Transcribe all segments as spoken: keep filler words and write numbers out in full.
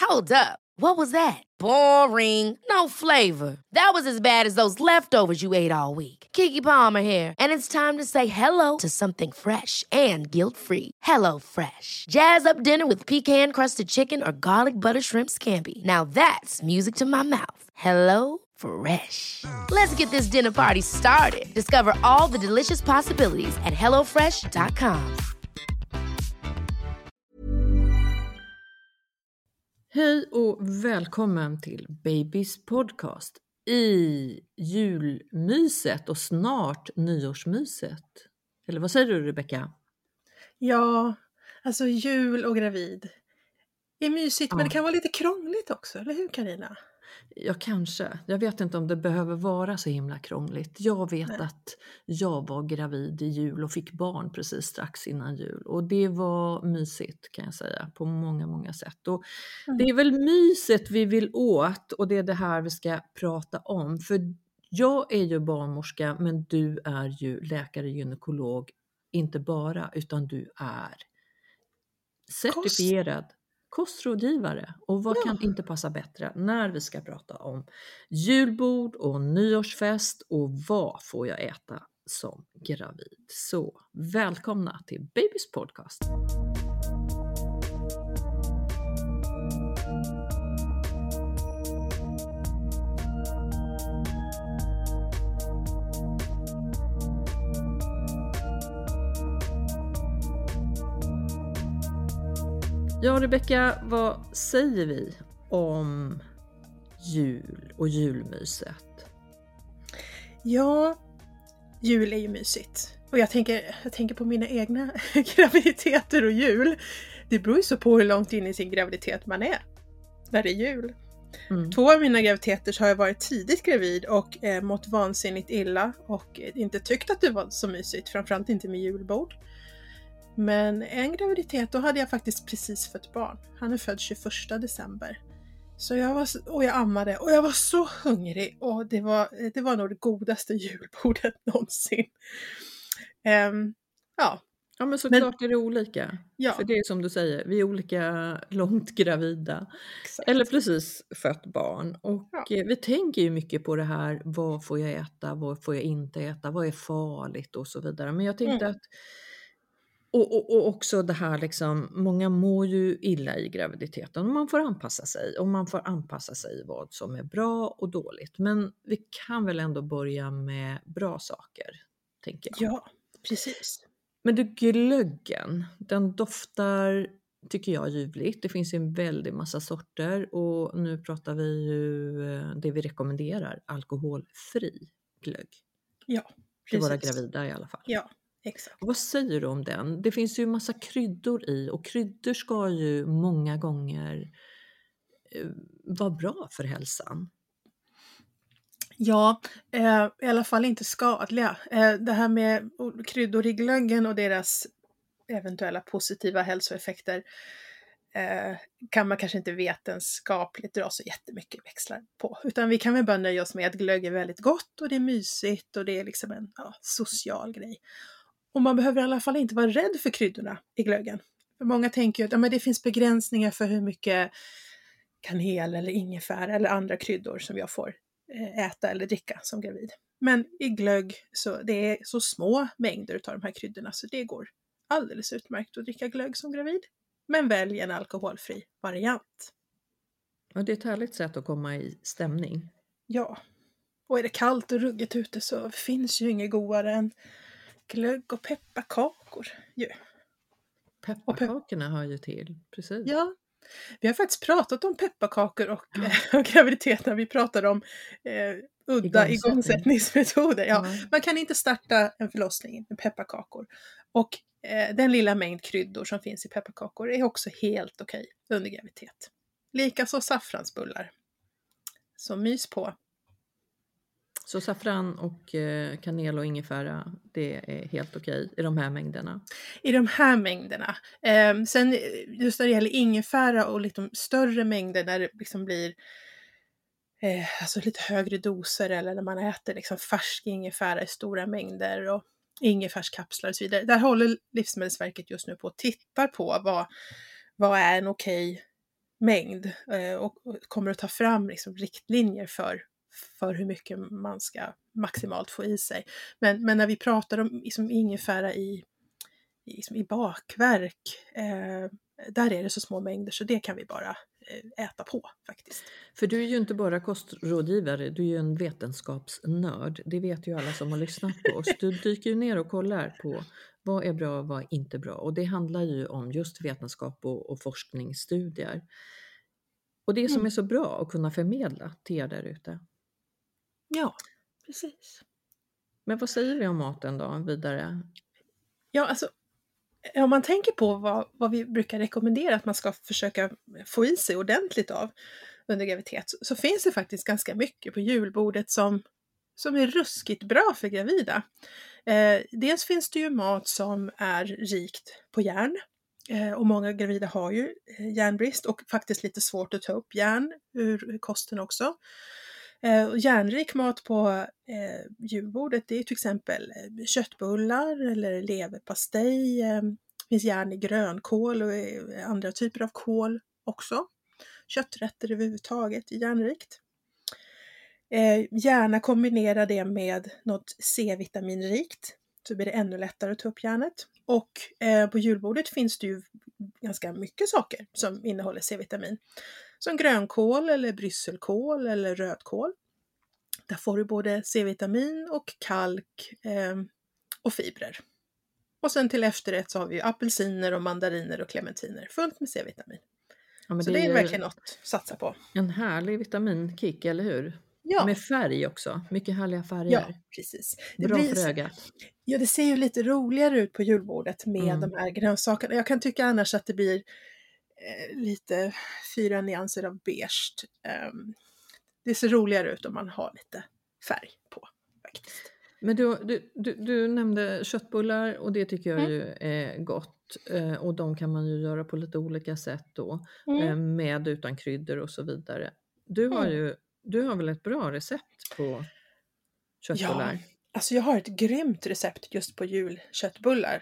Hold up. What was that? Boring. No flavor. That was as bad as those leftovers you ate all week. Keke Palmer here, and it's time to say hello to something fresh and guilt-free. Hello Fresh. Jazz up dinner with pecan-crusted chicken or garlic butter shrimp scampi. Now that's music to my mouth. Hello Fresh. Let's get this dinner party started. Discover all the delicious possibilities at hello fresh dot com. Hej och välkommen till Babys podcast i julmyset och snart nyårsmyset. Eller vad säger du, Rebecka? Ja, alltså jul och gravid är mysigt, Ja. Men det kan vara lite krångligt också, eller hur Carina? Ja, kanske. Jag vet inte om det behöver vara så himla krångligt. Jag vet Nej. att jag var gravid i jul och fick barn precis strax innan jul. Och det var mysigt, kan jag säga, på många, många sätt. Och Mm. det är väl myset vi vill åt, och det är det här vi ska prata om. För jag är ju barnmorska, men du är ju läkare, gynekolog, inte bara, utan du är certifierad kostrådgivare. Och vad Ja. kan inte passa bättre när vi ska prata om julbord och nyårsfest och vad får jag äta som gravid. Så välkomna till Babys podcast. Ja, Rebecka, vad säger vi om jul och julmyset? Ja, jul är ju mysigt. Och jag tänker, jag tänker på mina egna graviditeter och jul. Det beror ju så på hur långt in i sin graviditet man är när det är jul. Mm. Två av mina graviditeter så har jag varit tidigt gravid och eh, mått vansinnigt illa och eh, inte tyckt att det var så mysigt, framförallt inte med julbord. Men en graviditet, då hade jag faktiskt precis fött barn. Han är född tjugoförsta december. Så jag var, och jag ammade och jag var så hungrig. Och det var, det var nog det godaste julbordet någonsin. Um, ja. Ja, men såklart Men- är det olika. Ja. För det är som du säger, vi är olika långt gravida. Exakt. Eller precis fött barn. Och Ja. eh, vi tänker ju mycket på det här, vad får jag äta, vad får jag inte äta, vad är farligt och så vidare. Men jag tänkte Mm. att, och, och, och också det här liksom, många mår ju illa i graviditeten och man får anpassa sig. Och man får anpassa sig vad som är bra och dåligt. Men vi kan väl ändå börja med bra saker, tänker jag. Ja, precis. Men du, glöggen, den doftar, tycker jag, ljuvligt. Det finns en väldig massa sorter och nu pratar vi ju eh, det vi rekommenderar, alkoholfri glögg. Ja, Till precis. våra gravida i alla fall. Ja, exakt. Och vad säger du om den? Det finns ju en massa kryddor i och kryddor ska ju många gånger eh, vara bra för hälsan. Ja, eh, i alla fall inte skadliga. Eh, det här med kryddor i glöggen och deras eventuella positiva hälsoeffekter eh, kan man kanske inte vetenskapligt dra så jättemycket växlar på. Utan vi kan väl bara nöja oss med att glögg är väldigt gott och det är mysigt och det är liksom en ja, social grej. Och man behöver i alla fall inte vara rädd för kryddorna i glöggen. För många tänker ju att ja, men det finns begränsningar för hur mycket kanel eller ingefära eller andra kryddor som jag får äta eller dricka som gravid. Men i glögg så det är så små mängder av de här kryddorna så det går alldeles utmärkt att dricka glögg som gravid. Men välj en alkoholfri variant. Och det är ett härligt sätt att komma i stämning. Ja, och är det kallt och ruggigt ute så finns ju inget godare än glögg och pepparkakor. Ja. Pepparkakorna hör ju till, precis. Ja, vi har faktiskt pratat om pepparkakor och, ja. och graviditet när vi pratade om eh, udda Igångsättning. igångsättningsmetoder. Ja, Ja. Man kan inte starta en förlossning med pepparkakor. Och eh, den lilla mängd kryddor som finns i pepparkakor är också helt okej under graviditet. Likaså saffransbullar. Så mys på. Så saffran och eh, kanel och ingefära, det är helt okej i de här mängderna. I de här mängderna. Eh, sen just när det gäller ingefära och lite större mängder när det liksom blir eh, alltså lite högre doser eller när man äter liksom färsk ingefära i stora mängder och ingefärskapslar och så vidare. Där håller Livsmedelsverket just nu på och tittar på vad, vad är en okej mängd eh, och, och kommer att ta fram liksom, riktlinjer för, för hur mycket man ska maximalt få i sig. Men, men när vi pratar om liksom, ingefära i, i, liksom, i bakverk, eh, där är det så små mängder så det kan vi bara eh, äta på faktiskt. För du är ju inte bara kostrådgivare, du är ju en vetenskapsnörd. Det vet ju alla som har lyssnat på oss. Du dyker ju ner och kollar på vad är bra och vad är inte bra. Och det handlar ju om just vetenskap och, och forskningsstudier. Och det som Mm. är så bra att kunna förmedla till er där ute. Ja, precis. Men vad säger vi om maten då vidare? Ja, alltså om man tänker på vad, vad vi brukar rekommendera att man ska försöka få i sig ordentligt av under graviditet, så, så finns det faktiskt ganska mycket på julbordet som, som är ruskigt bra för gravida. Eh, dels finns det ju mat som är rikt på järn. Eh, och många gravida har ju eh, järnbrist och faktiskt lite svårt att ta upp järn ur kosten också. Eh, och järnrik mat på eh, julbordet, det är till exempel eh, köttbullar eller leverpastej. Eh, det finns järn i grönkål och eh, andra typer av kål också. Kötträtter överhuvudtaget är järnrikt. Eh, gärna kombinera det med något C-vitaminrikt, så blir det ännu lättare att ta upp järnet. Och eh, på julbordet finns det ju ganska mycket saker som innehåller C-vitamin. Som grönkål eller brysselkål eller rödkål. Där får du både C-vitamin och kalk eh, och fibrer. Och sen till efterrätt så har vi ju apelsiner och mandariner och clementiner fullt med C-vitamin. Ja, men så det det är är verkligen något att satsa på. En härlig vitaminkick, eller hur? Ja. Med färg också, mycket härliga färger. Ja, precis. Det Bra blir, för ögat. ja, det ser ju lite roligare ut på julbordet med Mm. de här grönsakerna. Jag kan tycka annars att det blir eh, lite fyra nyanser av beige. Um, det ser roligare ut om man har lite färg på faktiskt. Men du, du, du, du nämnde köttbullar och det tycker jag Mm. ju är gott. Eh, och de kan man ju göra på lite olika sätt då. Mm. Eh, med utan kryddor och så vidare. Du har Mm. ju du har väl ett bra recept på köttbullar? Ja, alltså jag har ett grymt recept just på julköttbullar.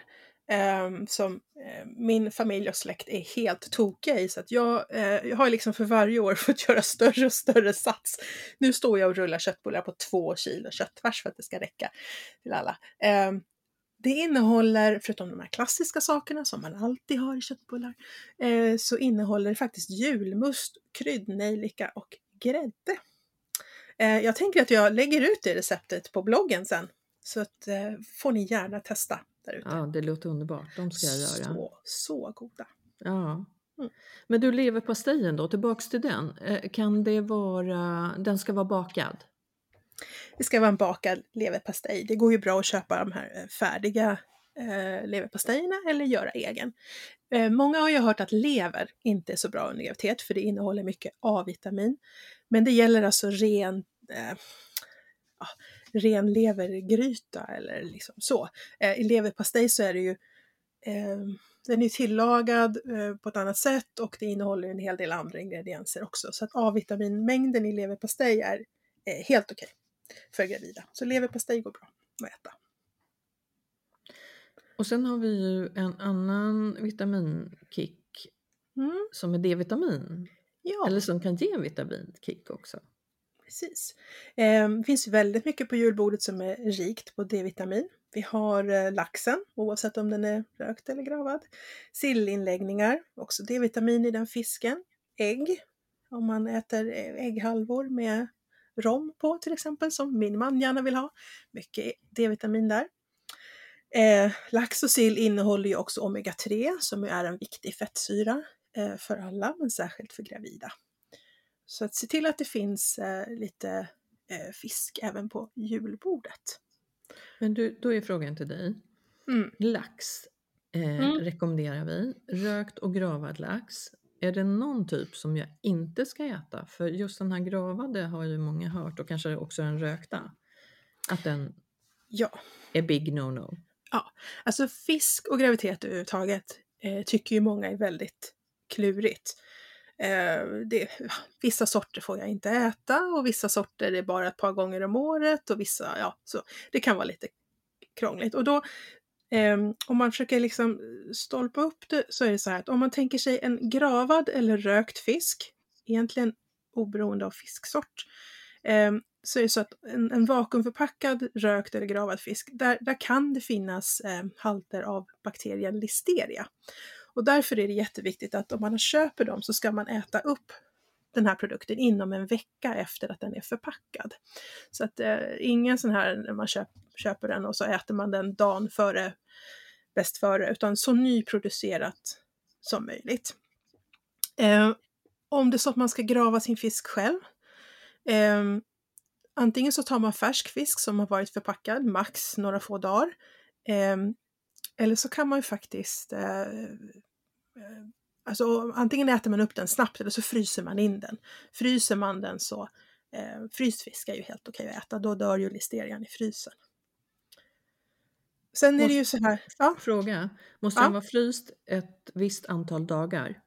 Um, som uh, min familj och släkt är helt tokiga i. Så att jag, uh, jag har liksom för varje år fått göra större och större sats. Nu står jag och rullar köttbullar på två kilo köttfärs för att det ska räcka till alla. Um, det innehåller, förutom de här klassiska sakerna som man alltid har i köttbullar, uh, så innehåller det faktiskt julmust, kryddnejlika och grädde. Uh, jag tänker att jag lägger ut det receptet på bloggen sen. Så att, uh, får ni gärna testa. Ja, det låter underbart. De ska jag göra. Så, så goda. Ja. Mm. Men du, leverpastejen då, tillbaks till den. Kan det vara, den ska vara bakad? Det ska vara en bakad leverpastej. Det går ju bra att köpa de här färdiga eh, leverpastejerna eller göra egen. Eh, många har ju hört att lever inte är så bra under graviditet för det innehåller mycket A-vitamin. Men det gäller alltså ren eh, ja, ren levergryta eller liksom så. Eh, I leverpastej så är det ju eh, den är tillagad eh, på ett annat sätt och det innehåller en hel del andra ingredienser också. Så att A-vitaminmängden i leverpastej är eh, helt okej för gravida. Så leverpastej går bra att äta. Och sen har vi ju en annan vitaminkick Mm. som är D-vitamin. Ja. Eller som kan ge en vitaminkick också. Precis. Eh, det finns väldigt mycket på julbordet som är rikt på D-vitamin. Vi har eh, laxen, oavsett om den är rökt eller gravad. Sillinläggningar, också D-vitamin i den fisken. Ägg, om man äter ägghalvor med rom på till exempel, som min man gärna vill ha. Mycket D-vitamin där. Eh, lax och sill innehåller ju också omega tre som är en viktig fettsyra eh, för alla, men särskilt för gravida. Så att se till att det finns eh, lite eh, fisk även på julbordet. Men du, då är frågan till dig. Mm. Lax eh, Mm. rekommenderar vi. Rökt och gravad lax. Är det någon typ som jag inte ska äta? För just den här gravade har ju många hört och kanske också den rökta. Att den Ja. är big no-no. Ja, alltså fisk och graviditet överhuvudtaget eh, tycker ju många är väldigt klurigt. Eh, det, vissa sorter får jag inte äta och vissa sorter är bara ett par gånger om året och vissa, ja, så det kan vara lite krångligt. Och då Eh, om man försöker liksom stolpa upp det så är det så här att om man tänker sig en gravad eller rökt fisk, egentligen oberoende av fisksort, eh, så är det så att en, en vakuumförpackad rökt eller gravad fisk, där, där kan det finnas eh, halter av bakterien listeria. Och därför är det jätteviktigt att om man köper dem så ska man äta upp den här produkten inom en vecka efter att den är förpackad. Så att eh, ingen sån här när man köp, köper den och så äter man den dagen före, bäst före, utan så nyproducerat som möjligt. Eh, om det är så att man ska grava sin fisk själv, eh, antingen så tar man färsk fisk som har varit förpackad max några få dagar, eh, eller så kan man ju faktiskt eh, Alltså antingen äter man upp den snabbt eller så fryser man in den. Fryser man den så, eh, fryst fisk är ju helt okej att äta, då dör ju listerian i frysen. Sen är måste, det ju så här. Ja. Fråga, måste Ja. den vara fryst ett visst antal dagar?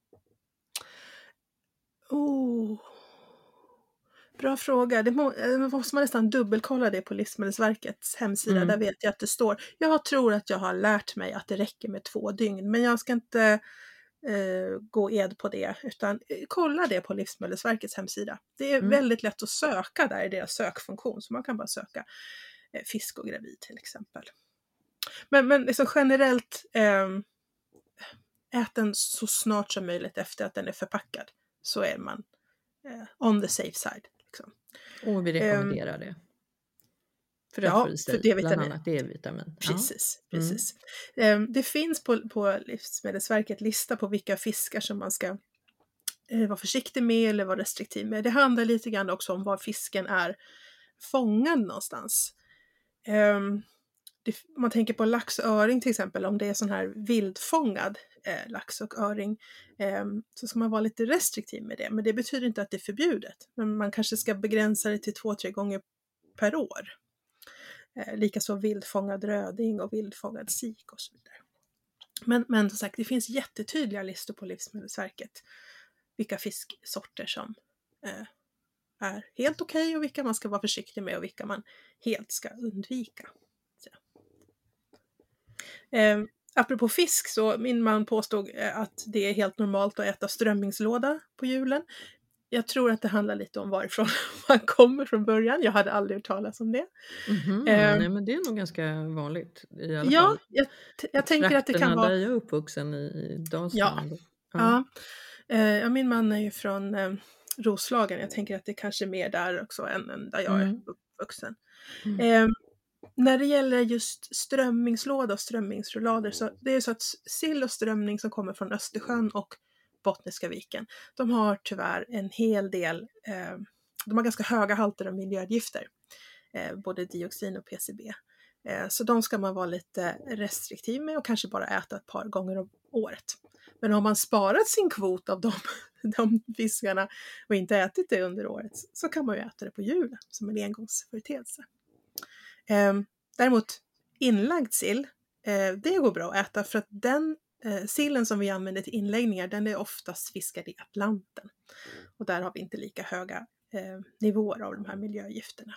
Oh. Bra fråga. Det må, måste man nästan dubbelkolla det på Livsmedelsverkets hemsida. Mm. Där vet jag att det står. Jag tror att jag har lärt mig att det räcker med två dygn. Men jag ska inte eh, gå ed på det. Utan eh, kolla det på Livsmedelsverkets hemsida. Det är mm. väldigt lätt att söka där i deras sökfunktion. Så man kan bara söka eh, fisk och gravid till exempel. Men, men liksom generellt eh, ät den så snart som möjligt efter att den är förpackad. Så är man eh, on the safe side. Liksom. Och vi rekommenderar um, det. För att ja, få i sig för D-vitamin. Bland annat D-vitamin. Precis, ja. precis. Mm. Um, det finns på, på Livsmedelsverket lista på vilka fiskar som man ska uh, vara försiktig med eller vara restriktiv med. Det handlar lite grann också om var fisken är fångad någonstans. Um, det, om man tänker på lax och öring till exempel, om det är sån här vildfångad eh, lax och öring, eh, så ska man vara lite restriktiv med det. Men det betyder inte att det är förbjudet. Men man kanske ska begränsa det till två, tre gånger per år. Eh, Likaså vildfångad röding och vildfångad sik och så vidare. Men, men som sagt, det finns jättetydliga listor på Livsmedelsverket. Vilka fisksorter som eh, är helt okej okay och vilka man ska vara försiktig med och vilka man helt ska undvika. Eh, apropå fisk så min man påstod att det är helt normalt att äta strömmingslåda på julen. Jag tror att det handlar lite om varifrån man kommer från början. Jag hade aldrig hört talas om det. Mm-hmm. Eh, Nej, men det är nog ganska vanligt i alla ja, fall. jag, jag tänker att det kan vara... där jag är uppvuxen i, i Dalsland. Ja, ja. ja. Eh, min man är ju från eh, Roslagen. Jag tänker att det kanske är mer där också än, än där jag mm. är uppvuxen. Mm. Eh, När det gäller just strömmingslåda och strömmingsrullader så det är så att sill och strömming som kommer från Östersjön och Bottniska viken, de har tyvärr en hel del, eh, de har ganska höga halter av miljögifter, eh, både dioxin och P C B. Eh, så de ska man vara lite restriktiv med och kanske bara äta ett par gånger om året. Men har man sparat sin kvot av de, de fiskarna och inte ätit det under året så kan man ju äta det på julen som en engångsföreteelse. Eh, däremot inlagd sill, eh, det går bra att äta för att den eh, sillen som vi använder till inläggningar, den är oftast fiskad i Atlanten. Och där har vi inte lika höga eh, nivåer av de här miljögifterna.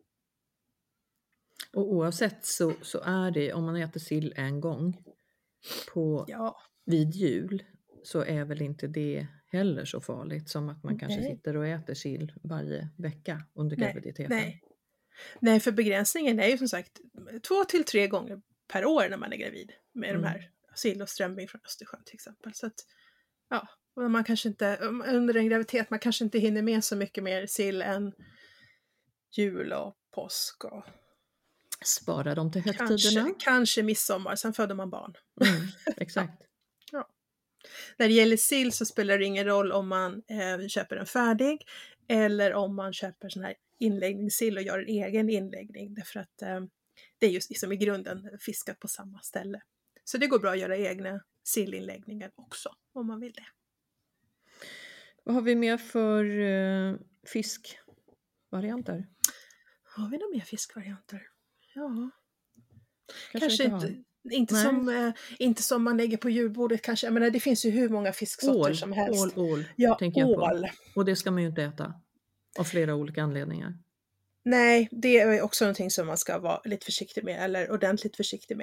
Och oavsett så, så är det, om man äter sill en gång på, ja. vid jul, så är väl inte det heller så farligt som att man kanske nej. sitter och äter sill varje vecka under graviditeten. Nej, nej. Nej, för begränsningen är ju som sagt två till tre gånger per år när man är gravid med mm. de här sill och strömming från Östersjön till exempel. Så att, ja, och man kanske inte, under en graviditet, man kanske inte hinner med så mycket mer sill än jul och påsk och spara dem till högtiderna. Kanske, kanske midsommar, sen föder man barn. Mm, exakt. ja. När det gäller sill så spelar det ingen roll om man eh, köper en färdig eller om man köper sån här inläggningssill och gör en egen inläggning. Därför att eh, det är just liksom i grunden fiskat på samma ställe. Så det går bra att göra egna sillinläggningar också om man vill det. Vad har vi mer för eh, fiskvarianter? Har vi några mer fiskvarianter? Ja. Kanske, kanske inte, inte, inte, som, eh, inte som man lägger på julbordet kanske. Jag menar, det finns ju hur många fisksorter ål, som helst. Ål, ål, ja, tänker jag ål. på. Och det ska man ju inte äta. Av flera olika anledningar. Nej, det är också någonting som man ska vara lite försiktig med. Eller ordentligt försiktig med.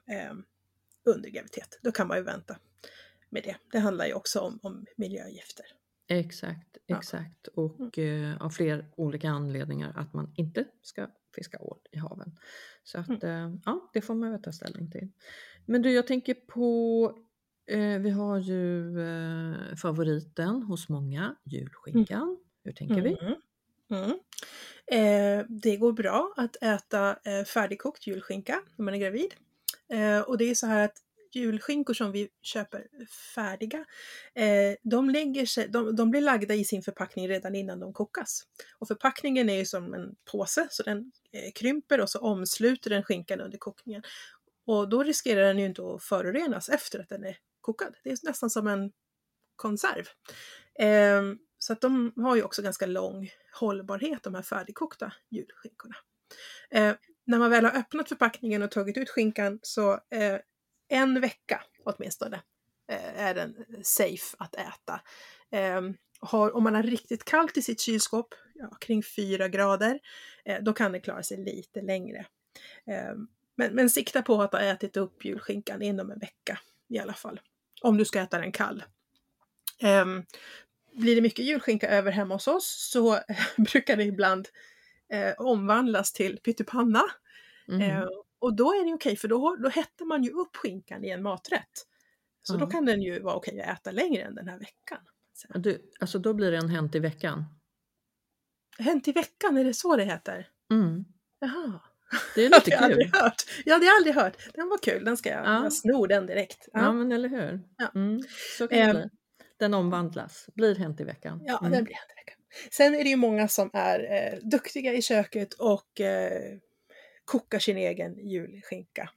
eh, under graviditet. Då kan man ju vänta med det. Det handlar ju också om, om miljögifter. Exakt, Ja. exakt. Och eh, av fler olika anledningar att man inte ska fiska ål i haven. Så att eh, ja, det får man väl ta ställning till. Men du, jag tänker på, eh, vi har ju eh, favoriten hos många, julskinkan. Hur tänker vi? Mm. Mm. Eh, det går bra att äta eh, färdigkokt julskinka när man är gravid. Eh, och det är så här att julskinkor som vi köper färdiga, eh, de, lägger sig, de, de blir lagda i sin förpackning redan innan de kokas. Och förpackningen är ju som en påse, så den eh, krymper och så omsluter den skinkan under kokningen. Och då riskerar den ju inte att förorenas efter att den är kokad. Det är nästan som en konserv. Eh, så att de har ju också ganska lång hållbarhet, de här färdigkokta julskinkorna. Eh, när man väl har öppnat förpackningen och tagit ut skinkan så eh, en vecka åtminstone eh, är den safe att äta. Eh, har, om man har riktigt kallt i sitt kylskåp, ja, kring fyra grader, eh, då kan det klara sig lite längre. Eh, men, men sikta på att ha ätit upp julskinkan inom en vecka i alla fall. Om du ska äta den kall. Eh, blir det mycket julskinka över hemma hos oss så eh, brukar det ibland eh, omvandlas till pyttipanna. Mm. Eh, och då är det okej, för då, då hettar man ju upp skinkan i en maträtt. Så Ja. då kan den ju vara okej att äta längre än den här veckan. Så. Du, alltså då blir det en hänt i veckan. Hänt i veckan, är det så det heter? Mm. Jaha. Det är lite Jag har aldrig kul. hört. Ja, det har jag aldrig hört. Den var kul, den ska jag, Ja. jag snor den direkt. Ja, Ja, men eller hur? Ja. Mm. Så kan det Eh, bli. Den omvandlas, blir hänt i veckan. ja Mm. den blir hänt i veckan. Sen är det ju många som är eh, duktiga i köket och eh, kokar sin egen julskinka.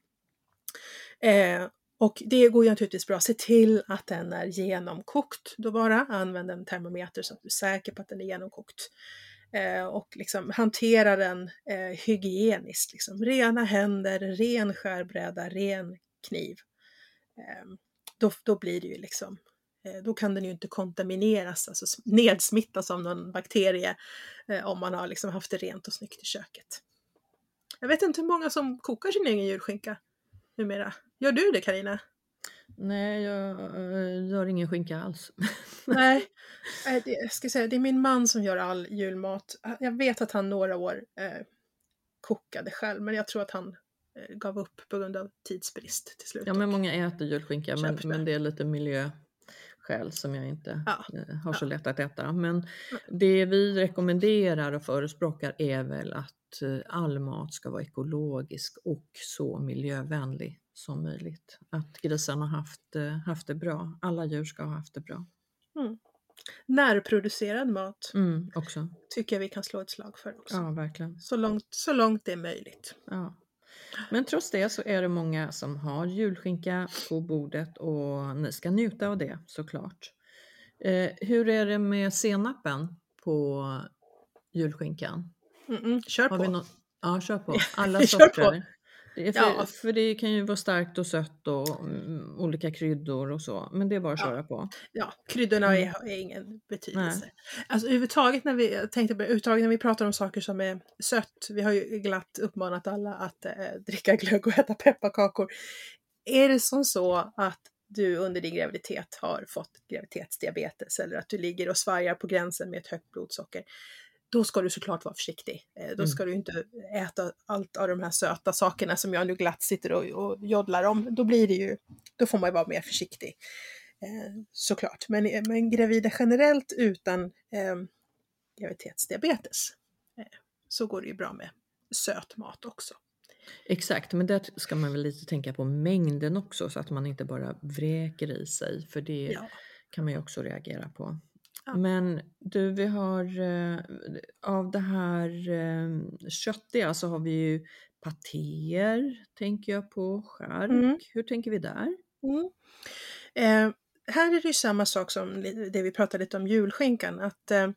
Eh, och det går ju naturligtvis bra. Se till att den är genomkokt. Då bara använd en termometer så att du är säker på att den är genomkokt. Eh, och liksom hantera den eh, hygieniskt. Liksom. Rena händer, ren skärbräda, ren kniv. Eh, då, då blir det ju liksom, eh, då kan den ju inte kontamineras, alltså nedsmittas av någon bakterie eh, om man har liksom haft det rent och snyggt i köket. Jag vet inte hur många som kokar sin egen julskinka numera. Gör du det, Carina? Nej, jag äh, gör ingen skinka alls. Nej, äh, det, jag ska säga, det är min man som gör all julmat. Jag vet att han några år eh, kokade själv, men jag tror att han eh, gav upp på grund av tidsbrist till slut. Ja, men många äter julskinka, men, Köper det. men det är lite miljöskäl som jag inte Ja. eh, har så Ja. lätt att äta. Men det vi rekommenderar och förespråkar är väl att eh, all mat ska vara ekologisk och så miljövänlig som möjligt. Att grisarna har haft, eh, haft det bra. Alla djur ska ha haft det bra. Mm. Närproducerad mat Mm, också. tycker jag vi kan slå ett slag för också. Ja, verkligen. Så långt, så långt det är möjligt. Ja. Men trots det så är det många som har julskinka på bordet och ni ska njuta av det såklart. Eh, hur är det med senapen på julskinkan? Mm-mm. Kör Har på. vi nå- ja, kör på. Alla Kör sorter. på. Det är för, Ja. för det kan ju vara starkt och sött och mm, olika kryddor och så. Men det är bara att Ja. köra på. Ja, kryddorna Mm. är, är ingen betydelse. Alltså överhuvudtaget när vi, jag tänkte på, överhuvudtaget när vi pratar om saker som är sött, vi har ju glatt uppmanat alla att eh, dricka glögg och äta pepparkakor. Är det som så att du under din graviditet har fått graviditetsdiabetes eller att du ligger och svajar på gränsen med ett högt blodsocker, då ska du såklart vara försiktig. Eh, då Mm. ska du inte äta allt av de här söta sakerna som jag nu glatt sitter och, och joddlar om. Då blir det ju, då får man ju vara mer försiktig. Eh, såklart. Men, men gravida generellt utan eh, graviditetsdiabetes eh, så går det ju bra med söt mat också. Exakt, men där ska man väl lite tänka på mängden också så att man inte bara vräker i sig. För det Ja. kan man ju också reagera på. Ja. Men du, vi har eh, av det här eh, köttiga så har vi ju patéer, tänker jag på, skärk. Mm. Hur tänker vi där? Mm. Eh, här är det ju samma sak som det vi pratade lite om julskinkan. Att, eh,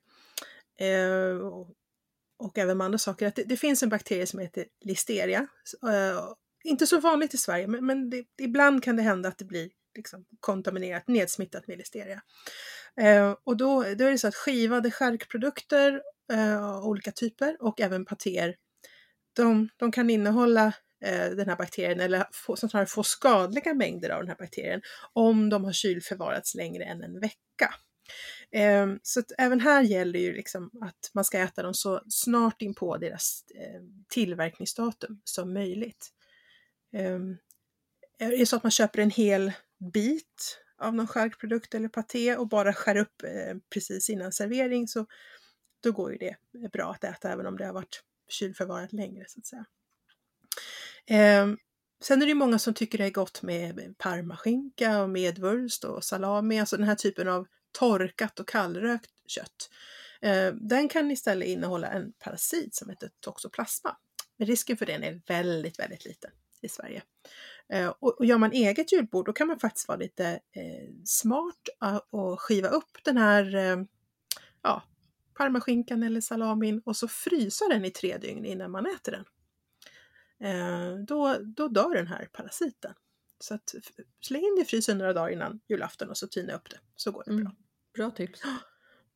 eh, och även med andra saker. Att det, det finns en bakterie som heter listeria. Eh, inte så vanligt i Sverige, men, men det, ibland kan det hända att det blir liksom kontaminerat, nedsmittat med listeria. Eh, och då, då är det så att skivade skärkprodukter, eh, olika typer och även patéer, de, de kan innehålla eh, den här bakterien eller få, som snarare får skadliga mängder av den här bakterien om de har kylförvarats längre än en vecka. Eh, så att även här gäller ju liksom att man ska äta dem så snart in på deras eh, tillverkningsdatum som möjligt. Eh, är det så att man köper en hel bit av någon charkprodukt eller paté och bara skär upp eh, precis innan servering, så då går ju det bra att äta även om det har varit kylförvarat längre så att säga. Eh, sen är det många som tycker det är gott med parmaskinka och medvurst och salami, alltså den här typen av torkat och kallrökt kött. Eh, den kan istället innehålla en parasit som heter toxoplasma. Men risken för den är väldigt, väldigt liten i Sverige. Eh, och, och gör man eget julbord, då kan man faktiskt vara lite eh, smart och skiva upp den här eh, ja, parmaskinkan eller salamin och så frysa den i tre dygn innan man äter den. Eh, då, då dör den här parasiten. Så att släng in det i frysen några dagar innan julafton och så tina upp det. Så går det bra. Mm. Bra tips. Mm.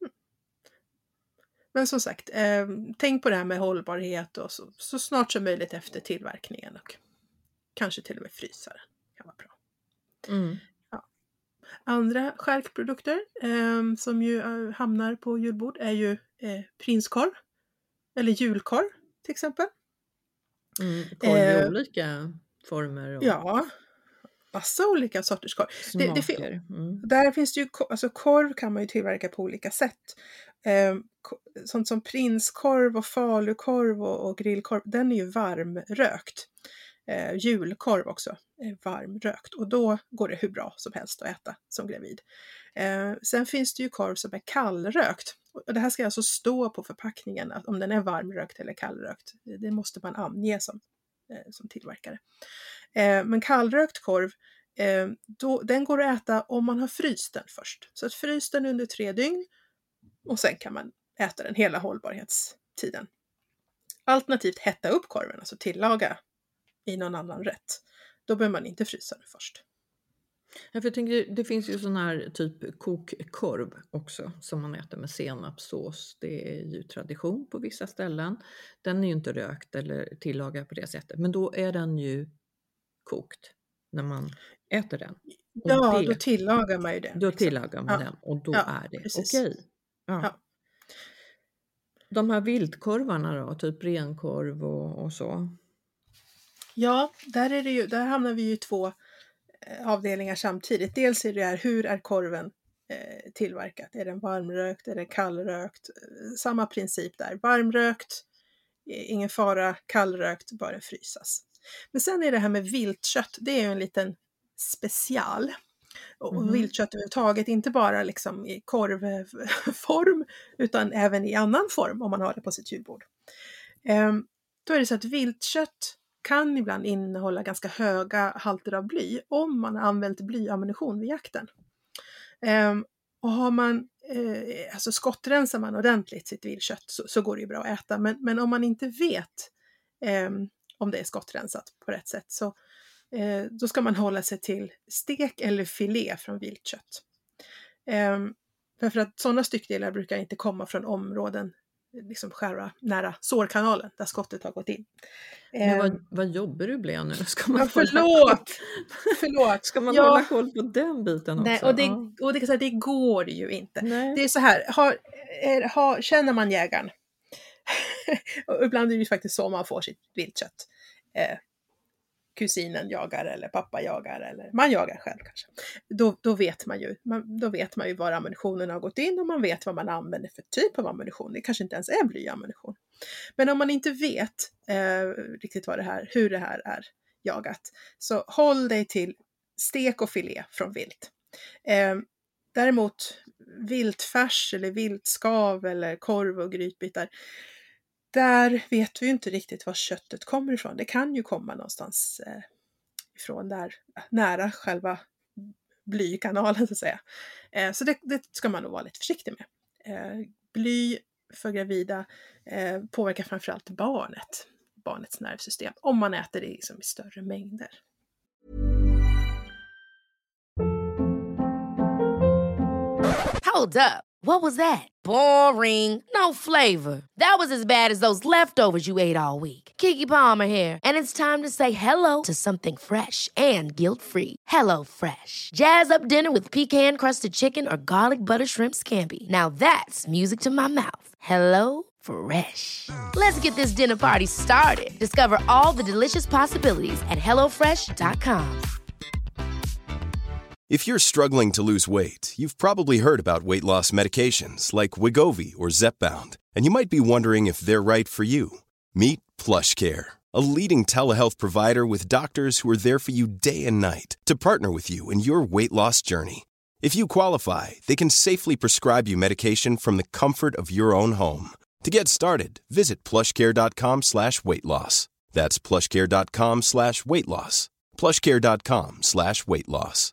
Men som sagt, eh, tänk på det här med hållbarhet och så, så snart som möjligt efter tillverkningen och kanske till och med frysa den. Kan vara bra. Mm. Ja. Andra charkprodukter eh, som ju eh, hamnar på julbord är ju eh, prinskorv eller julkorv till exempel. Mm. Korv i Eh, olika former och Ja, massa olika sorters korv. Det, det, fin- smaker. Mm. där finns det ju, ko- alltså korv kan man ju tillverka på olika sätt. Eh, ko- sånt som prinskorv och falukorv och, och grillkorv, den är ju varmrökt. Eh, julkorv också är varmrökt och då går det hur bra som helst att äta som gravid. Eh, sen finns det ju korv som är kallrökt. Och det här ska alltså stå på förpackningen att om den är varmrökt eller kallrökt. Det måste man ange som, eh, som tillverkare. Eh, men kallrökt korv, eh, då, den går att äta om man har fryst den först. Så att frys den under tre dygn och sen kan man äta den hela hållbarhetstiden. Alternativt hetta upp korven, alltså tillaga i någon annan rätt. Då behöver man inte frysa den först. Ja, för jag tänker, det finns ju sån här typ kokkorv också som man äter med senapssås. Det är ju tradition på vissa ställen. Den är ju inte rökt eller tillagad på det sättet. Men då är den ju kokt när man äter den. Och Ja, det, då tillagar man ju den. då liksom. tillagar man Ja. den och då Ja, är det precis. okej. Ja. Ja. De här viltkorvarna då, typ renkorv och, och så. Ja, där, är det ju, där hamnar vi ju i två eh, avdelningar samtidigt. Dels är det här, hur är korven eh, tillverkat? Är den varmrökt? Är den kallrökt? Eh, Samma princip där. Varmrökt, eh, ingen fara. Kallrökt, bör den frysas. Men sen är det här med viltkött. Det är ju en liten special. Och Mhm. viltkött överhuvudtaget, inte bara liksom i korvform utan även i annan form om man har det på sitt julbord. Ehm, då är det så att viltkött kan ibland innehålla ganska höga halter av bly om man har använt blyammunition vid jakten. Ehm, och har man, eh, alltså skottrensar man ordentligt sitt viltkött så, så går det ju bra att äta. Men, men om man inte vet ehm, om det är skottrensat på rätt sätt så eh, då ska man hålla sig till stek eller filé från viltkött. Ehm, för att sådana styckdelar brukar inte komma från områden liksom skära nära sårkanalen där skottet har gått in. Men Ehm, vad, vad jobbig du blev nu. Ska man Ja, hålla förlåt! koll- Förlåt! Ska man Ja. hålla koll på den biten också? Nej, och det, Ja. och det, kan säga, det går ju inte. Nej. Det är så här, har, är, har, känner man jägaren, och ibland är det ju faktiskt så man får sitt viltkött. Eh, kusinen jagar eller pappa jagar eller man jagar själv kanske. Då, då, vet man ju, man, då vet man ju var ammunitionen har gått in och man vet vad man använder för typ av ammunition. Det kanske inte ens är blyammunition. Men om man inte vet eh, riktigt vad det här, hur det här är jagat, så håll dig till stek och filé från vilt. Eh, däremot viltfärs eller viltskav eller korv och grytbitar, där vet vi ju inte riktigt var köttet kommer ifrån. Det kan ju komma någonstans eh, ifrån där, nära själva blykanalen så att säga. Eh, så det, det ska man nog vara lite försiktig med. Eh, bly för gravida eh, påverkar framförallt barnet, barnets nervsystem, om man äter det liksom i större mängder. Hold up. What was that? Boring. No flavor. That was as bad as those leftovers you ate all week. Keke Palmer here, and it's time to say hello to something fresh and guilt-free. Hello Fresh. Jazz up dinner with pecan-crusted chicken or garlic butter shrimp scampi. Now that's music to my mouth. Hello Fresh. Let's get this dinner party started. Discover all the delicious possibilities at hello fresh dot com. If you're struggling to lose weight, you've probably heard about weight loss medications like Wegovy or Zepbound, and you might be wondering if they're right for you. Meet PlushCare, a leading telehealth provider with doctors who are there for you day and night to partner with you in your weight loss journey. If you qualify, they can safely prescribe you medication from the comfort of your own home. To get started, visit plushcare.com slash weight loss. That's plushcare.com slash weight loss. plushcare.com slash weight loss.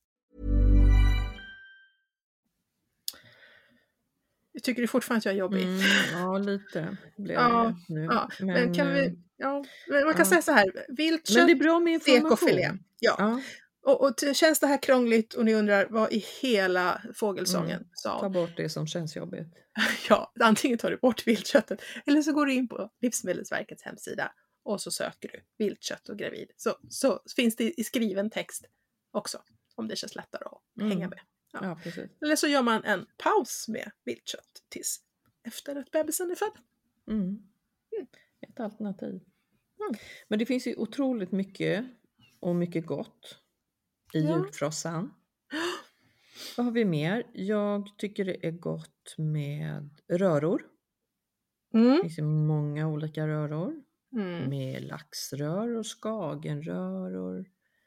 Jag tycker det fortfarande att jag är jobbig. Mm, ja, lite blev Ja, det nu. ja. Men, Men, kan vi, eh, ja, men man kan ja. säga så här, viltkött, Men det är bra med stek och filé. information. Ja. Ja, Och, och t- känns det här krångligt och ni undrar vad i hela fågelsången Mm. sa? ta bort det som känns jobbigt. Ja, antingen tar du bort viltköttet eller så går du in på Livsmedelsverkets hemsida och så söker du viltkött och gravid. Så, så finns det i skriven text också om det känns lättare att Mm. hänga med. Ja. Ja, precis. Eller så gör man en paus med viltkött tills efter att bebisen är född. Mm. Ett alternativ. Mm. Men det finns ju otroligt mycket och mycket gott i Ja. julfrossan. Vad har vi mer? Jag tycker det är gott med röror. Mm. Det finns ju många olika röror. Mm. Med laxröror, skagenröror,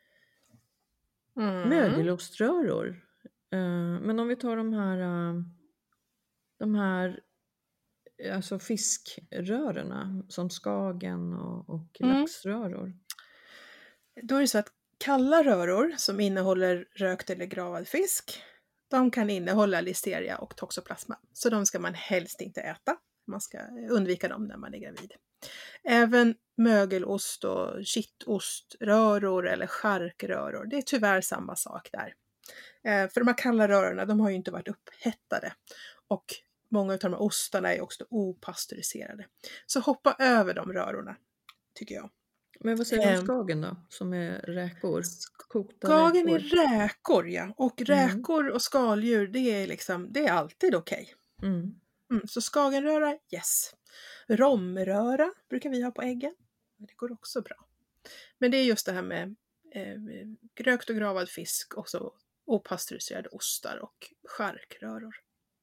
Mm. mögeloströror. Eh, Men om vi tar de här, eh, de här eh, alltså fiskrörorna som skagen och, och Mm. laxröror. Då är det så att kalla röror som innehåller rökt eller gravad fisk, de kan innehålla listeria och toxoplasma. Så de ska man helst inte äta. Man ska undvika dem när man är gravid. Även mögelost och kittoströror eller charkröror, det är tyvärr samma sak där. Eh, för de här kalla rörorna, de har ju inte varit upphettade. Och många av de här ostarna är också opastöriserade. Så hoppa över de rörorna, tycker jag. Men vad säger du om Ehm. skagen då? Som är räkor? Kokta Skagen är räkor. räkor, ja. Och räkor och skaldjur, det är liksom, det är alltid okej. Mm. Mm, så skagenröra, yes. Romröra brukar vi ha på äggen. Det går också bra. Men det är just det här med eh, rökt och gravad fisk och så opastöriserade ostar och charkröror.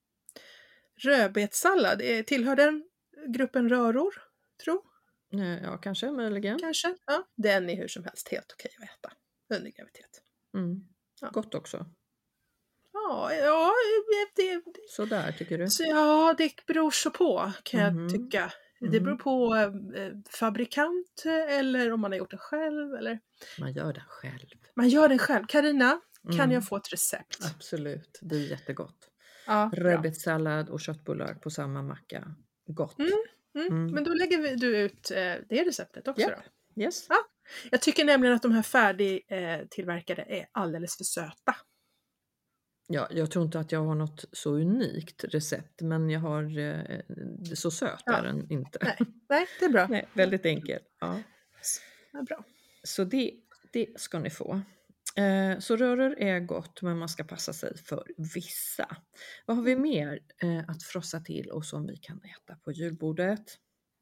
Rödbetssallad, eh, tillhör den gruppen röror, tro? Eh, Ja, kanske möjligen. Kanske. Ja, den är hur som helst helt okej att äta under graviditet. Mm. Ja. Gott också. Ja, ja det, Sådär tycker du? så ja, det beror så på kan Mhm. jag tycka. Det Mhm. beror på eh, fabrikant eller om man har gjort det själv. Eller... Man gör det själv. Man gör den själv. Carina, kan Mm. jag få ett recept? Absolut, det är jättegott. Ja, bra. Rödbetssallad och köttbullar på samma macka. Gott. Mm. Mm. Mm. Men då lägger vi, du ut eh, det receptet också Japp. då. Yes. Ja. Jag tycker nämligen att de här färdigtillverkade är alldeles för söta. Ja, jag tror inte att jag har något så unikt recept, men jag har eh, så söt Ja. är den inte. Nej, nej det är bra. Nej, väldigt enkel. Ja. Ja, bra. Så det, det ska ni få. Eh, så röror är gott, men man ska passa sig för vissa. Vad har vi mer eh, att frossa till och som vi kan äta på julbordet?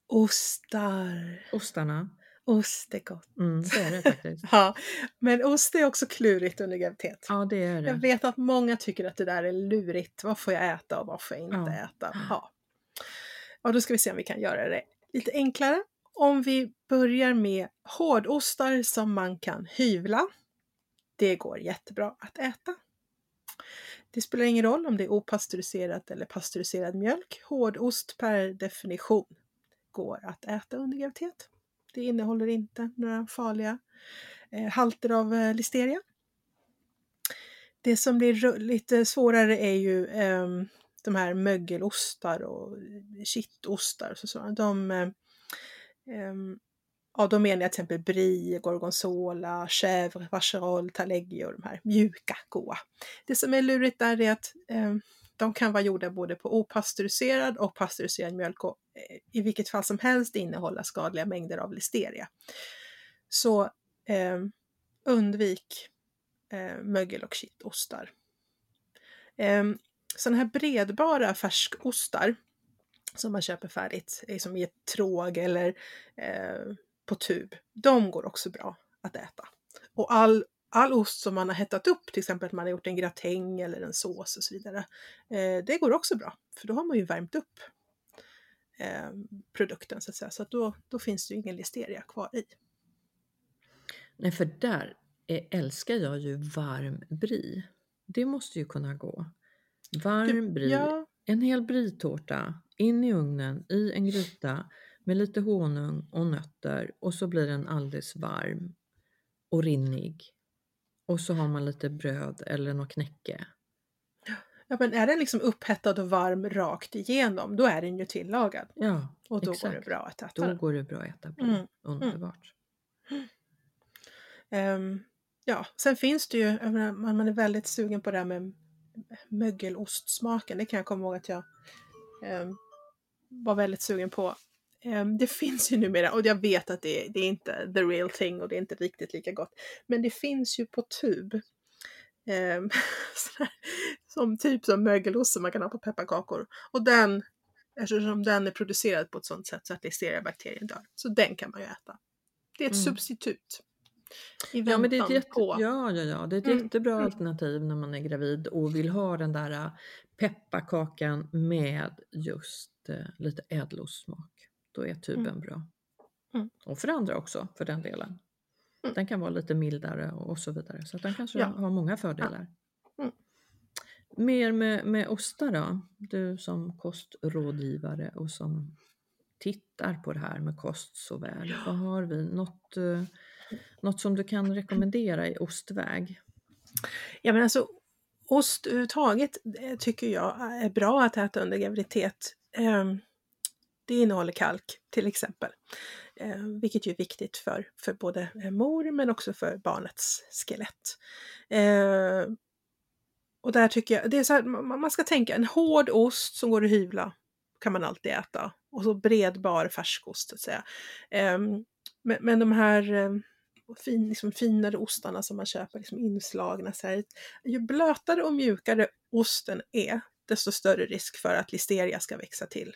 Ostar. Ostarna. Ost är gott. Mm, det är det faktiskt. Ja, men ost är också klurigt under graviditet. Ja, det är Jag det. vet att många tycker att det där är lurigt. Vad får jag äta och vad får jag inte Ja. äta? Ja. Ja, då ska vi se om vi kan göra det lite enklare. Om vi börjar med hårdostar som man kan hyvla. Det går jättebra att äta. Det spelar ingen roll om det är opastöriserat eller pastöriserad mjölk. Hårdost per definition går att äta under graviditet. Det innehåller inte några farliga eh, halter av eh, listeria. Det som blir ru- lite svårare är ju eh, de här mögelostar och kittostar. Så, så. De, eh, eh, ja, de menar jag till exempel brie, gorgonzola, chèvre, vacherol, taleggio och de här mjuka, goa. Det som är lurigt där är att eh, de kan vara gjorda både på opastöriserad och pastöriserad mjölk och i vilket fall som helst innehålla skadliga mängder av listeria. Så eh, undvik eh, mögel- och kittostar. Eh, sådana här bredbara färskostar som man köper färdigt, som i ett tråg eller eh, på tub, de går också bra att äta. Och all, all ost som man har hettat upp, till exempel att man har gjort en gratäng eller en sås och så vidare, eh, det går också bra, för då har man ju värmt upp eh, produkten så att säga, så att då, då finns det ju ingen listeria kvar i. Nej, för där är, älskar jag ju varm brie. Det måste ju kunna gå. Varm brie, Ja. en hel brie-tårta in i ugnen i en gryta med lite honung och nötter, och så blir den alldeles varm och rinnig. Och så har man lite bröd eller något knäcke. Ja, men är den liksom upphettad och varm rakt igenom, då är den ju tillagad. Ja, Och då exakt. går det bra att äta Då den. går det bra att äta brie. Mm, Underbart. Um, ja, sen finns det ju, jag menar, man är väldigt sugen på det här med mögelostsmaken. Det kan jag komma ihåg att jag um, var väldigt sugen på. Um, det finns ju numera, och jag vet att det, det är inte the real thing och det är inte riktigt lika gott. Men det finns ju på tub. Um, som typ som mögelost som man kan ha på pepparkakor. Och den, eftersom den är producerad på ett sånt sätt så att listeria-bakterien dör. Så den kan man ju äta. Det är ett Mm. substitut. I Ja, men det är ett, jätte, på. ja, ja, ja, det är ett Mm. jättebra Mm. alternativ när man är gravid och vill ha den där pepparkakan med just eh, lite ädelostsmak. Då är tuben Mm. bra. Mm. Och för andra också, för den delen. Mm. Den kan vara lite mildare och så vidare. Så att den kanske Ja. har många fördelar. Mm. Mer med, med ostar då? Du som kostrådgivare och som tittar på det här med kost så väl. Vad har vi? Något, eh, något som du kan rekommendera i ostväg? Ja, men alltså ost överhuvudtaget tycker jag är bra att äta under graviditet. Um, det innehåller kalk till exempel. Um, vilket ju är viktigt för, för både mor men också för barnets skelett. Um, och där tycker jag, det är så här, man ska tänka, en hård ost som går att hyvla kan man alltid äta. Och så bredbar färskost så att säga. Um, men, men de här um, fin, liksom finare ostarna som man köper, liksom inslagna så här, ju blötare och mjukare osten är, desto större risk för att listeria ska växa till.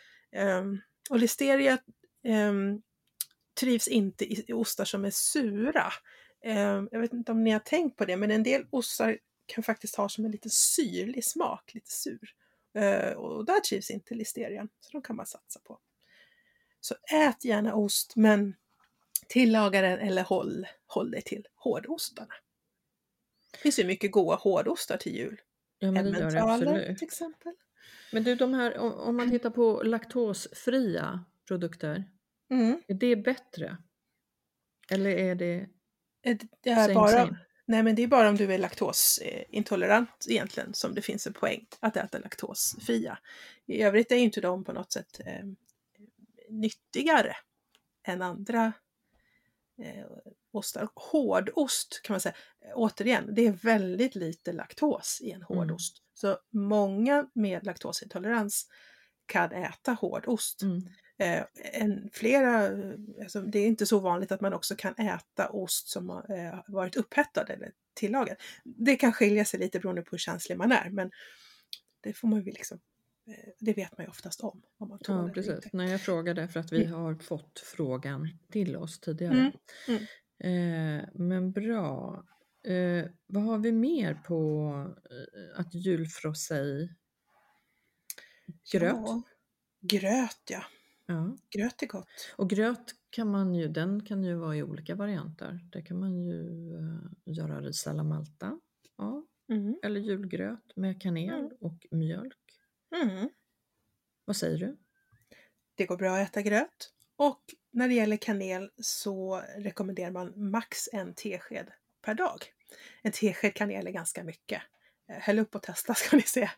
Um, och listeria um, trivs inte i, i ostar som är sura. Um, jag vet inte om ni har tänkt på det, men en del ostar kan faktiskt ha som en lite syrlig smak, lite sur. Uh, och där trivs inte listerian, så de kan man satsa på. Så ät gärna ost, men tillaga den eller håll, håll dig till hårdostarna. Det finns ju mycket goda hårdostar till jul. Ja, men det gör det absolut. Till exempel. Men du, de här, om, om man tittar på laktosfria produkter, Mm. är det bättre? Eller är det Det är same, bara, same? nej, men det är bara om du är laktosintolerant egentligen som det finns en poäng att äta laktosfria. I övrigt är ju inte de på något sätt eh, nyttigare än andra eh, ostar. Hårdost kan man säga, återigen, det är väldigt lite laktos i en hårdost. Mm. Så många med laktosintolerans kan äta hårdost. Mm. Eh, en, flera, alltså det är inte så vanligt att man också kan äta ost som har eh, varit upphettad eller tillagad. Det kan skilja sig lite beroende på hur känslig man är, men det får man ju liksom, eh, det vet man ju oftast om. om man tål ja, precis. Inte. När jag frågade för att vi mm. har fått frågan till oss tidigare. Mm. Mm. Eh, men bra. Eh, vad har vi mer på eh, att julfrossa i? Gröt? Ja, gröt, ja. Ja. Gröt är gott. Och gröt kan man ju, den kan ju vara i olika varianter. Det kan man ju uh, göra ris alla malta. Ja. Mm. Eller julgröt med kanel mm. och mjölk. Mm. Vad säger du? Det går bra att äta gröt. Och när det gäller kanel så rekommenderar man max en tesked per dag. En tesked kanel är ganska mycket. Häll upp och testa ska ni se.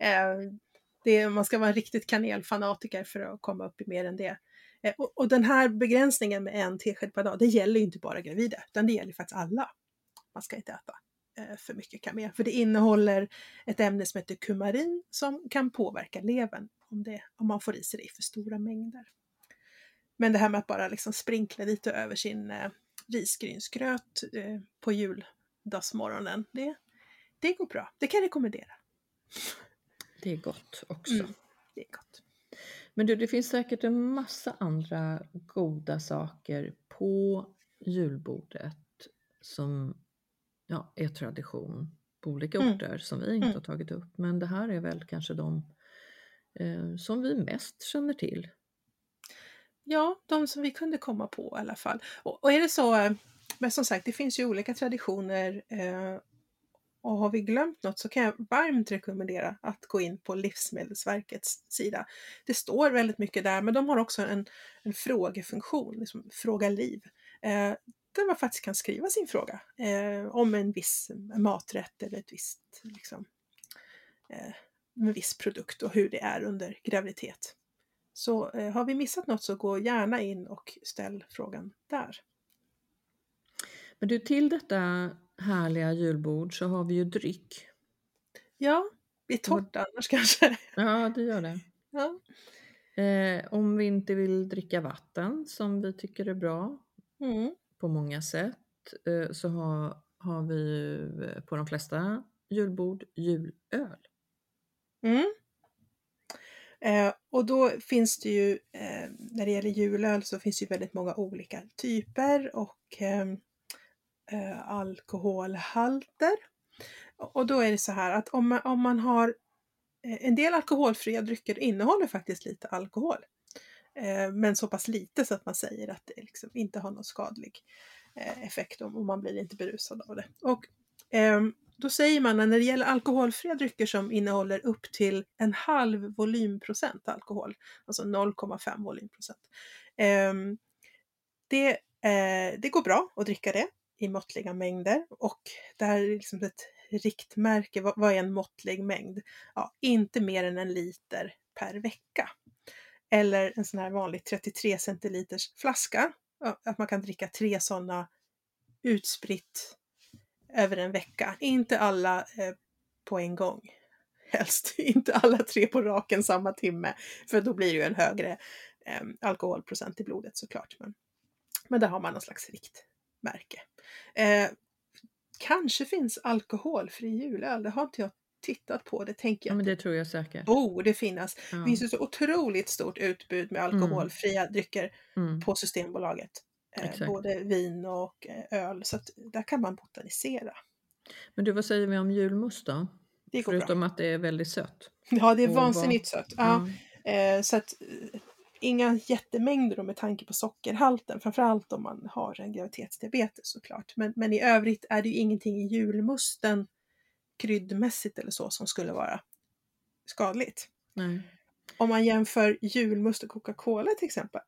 Det är, man ska vara en riktigt kanelfanatiker för att komma upp i mer än det. Och, och den här begränsningen med en tesked per dag, det gäller ju inte bara gravida, utan det gäller faktiskt alla. Man ska inte äta eh, för mycket kamen. För det innehåller ett ämne som heter kumarin som kan påverka levern om, det, om man får i sig det i för stora mängder. Men det här med att bara liksom sprinkla lite över sin eh, risgrynsgröt eh, på juldagsmorgonen, det, det går bra. Det kan jag rekommendera. Det är gott också. Mm, det är gott. Men du, det finns säkert en massa andra goda saker på julbordet som ja, är tradition på olika Mm. orter som vi inte Mm. har tagit upp. Men det här är väl kanske de eh, som vi mest känner till. Ja, de som vi kunde komma på i alla fall. Och, och är det så, eh, men som sagt, det finns ju olika traditioner eh, och har vi glömt något så kan jag varmt rekommendera att gå in på Livsmedelsverkets sida. Det står väldigt mycket där, men de har också en, en frågefunktion, liksom fråga liv. Eh, där man faktiskt kan skriva sin fråga eh, om en viss maträtt eller ett visst, liksom, eh, en viss produkt och hur det är under graviditet. Så eh, har vi missat något så gå gärna in och ställ frågan där. Men du, till detta härliga julbord så har vi ju dryck. Ja, det är torrt annars kanske. Ja, det gör det. Ja. Eh, om vi inte vill dricka vatten som vi tycker är bra Mm. på många sätt eh, så har, har vi ju eh, på de flesta julbord julöl. Mm. Eh, och då finns det ju, eh, när det gäller julöl så finns det ju väldigt många olika typer och eh, eh, alkoholhalter. Och då är det så här att om man, om man har eh, en del alkoholfria drycker innehåller faktiskt lite alkohol. Eh, men så pass lite så att man säger att det liksom inte har någon skadlig eh, effekt om, om man blir inte berusad av det. Och eh, då säger man att när det gäller alkoholfria drycker som innehåller upp till en halv volymprocent alkohol, alltså noll komma fem volymprocent, eh, det, eh, det går bra att dricka det i måttliga mängder och det här är liksom ett riktmärke. Vad, vad är en måttlig mängd? Ja, inte mer än en liter per vecka. Eller en sån här vanlig trettiotre centiliters flaska. Att man kan dricka tre sådana utspritt över en vecka. Inte alla eh, på en gång. Helst inte alla tre på raken samma timme. För då blir det ju en högre eh, alkoholprocent i blodet såklart. Men, men där har man någon slags riktmärke. Eh, kanske finns alkoholfri julöl. Det har inte jag tittat på. Det tänker jag Ja, men inte. det tror jag säkert. Borde finnas. Ja. Det finns ju så otroligt stort utbud med alkoholfria mm. drycker Mm. på Systembolaget. Eh, både vin och eh, öl. Så att där kan man botanisera. Men du, vad säger vi om julmust då? Det går Förutom bra. att det är väldigt sött. Ja, det är Och vansinnigt vad... sött. Ja. Ja. Eh, så att eh, inga jättemängder då med tanke på sockerhalten. Framförallt om man har en graviditetsdiabetes såklart. Men, men i övrigt är det ju ingenting i julmusten kryddmässigt eller så som skulle vara skadligt. Nej. Om man jämför julmust och Coca-Cola till exempel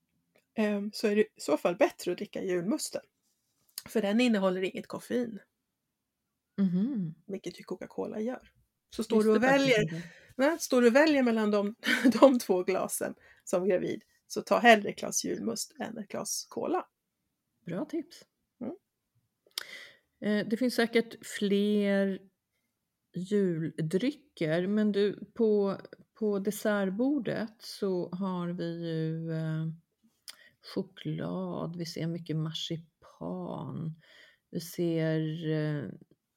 så är det i så fall bättre att dricka julmusten. För den innehåller inget koffein. Mm-hmm. Vilket ju Coca-Cola gör. Så står du och väljer, nej, står du och väljer mellan de, de två glasen som gravid så ta hellre ett glas julmust än ett glas cola. Bra tips. Mm. Eh, det finns säkert fler juldrycker, men du, på, på dessertbordet så har vi ju eh, choklad, vi ser mycket marsipan, vi ser eh,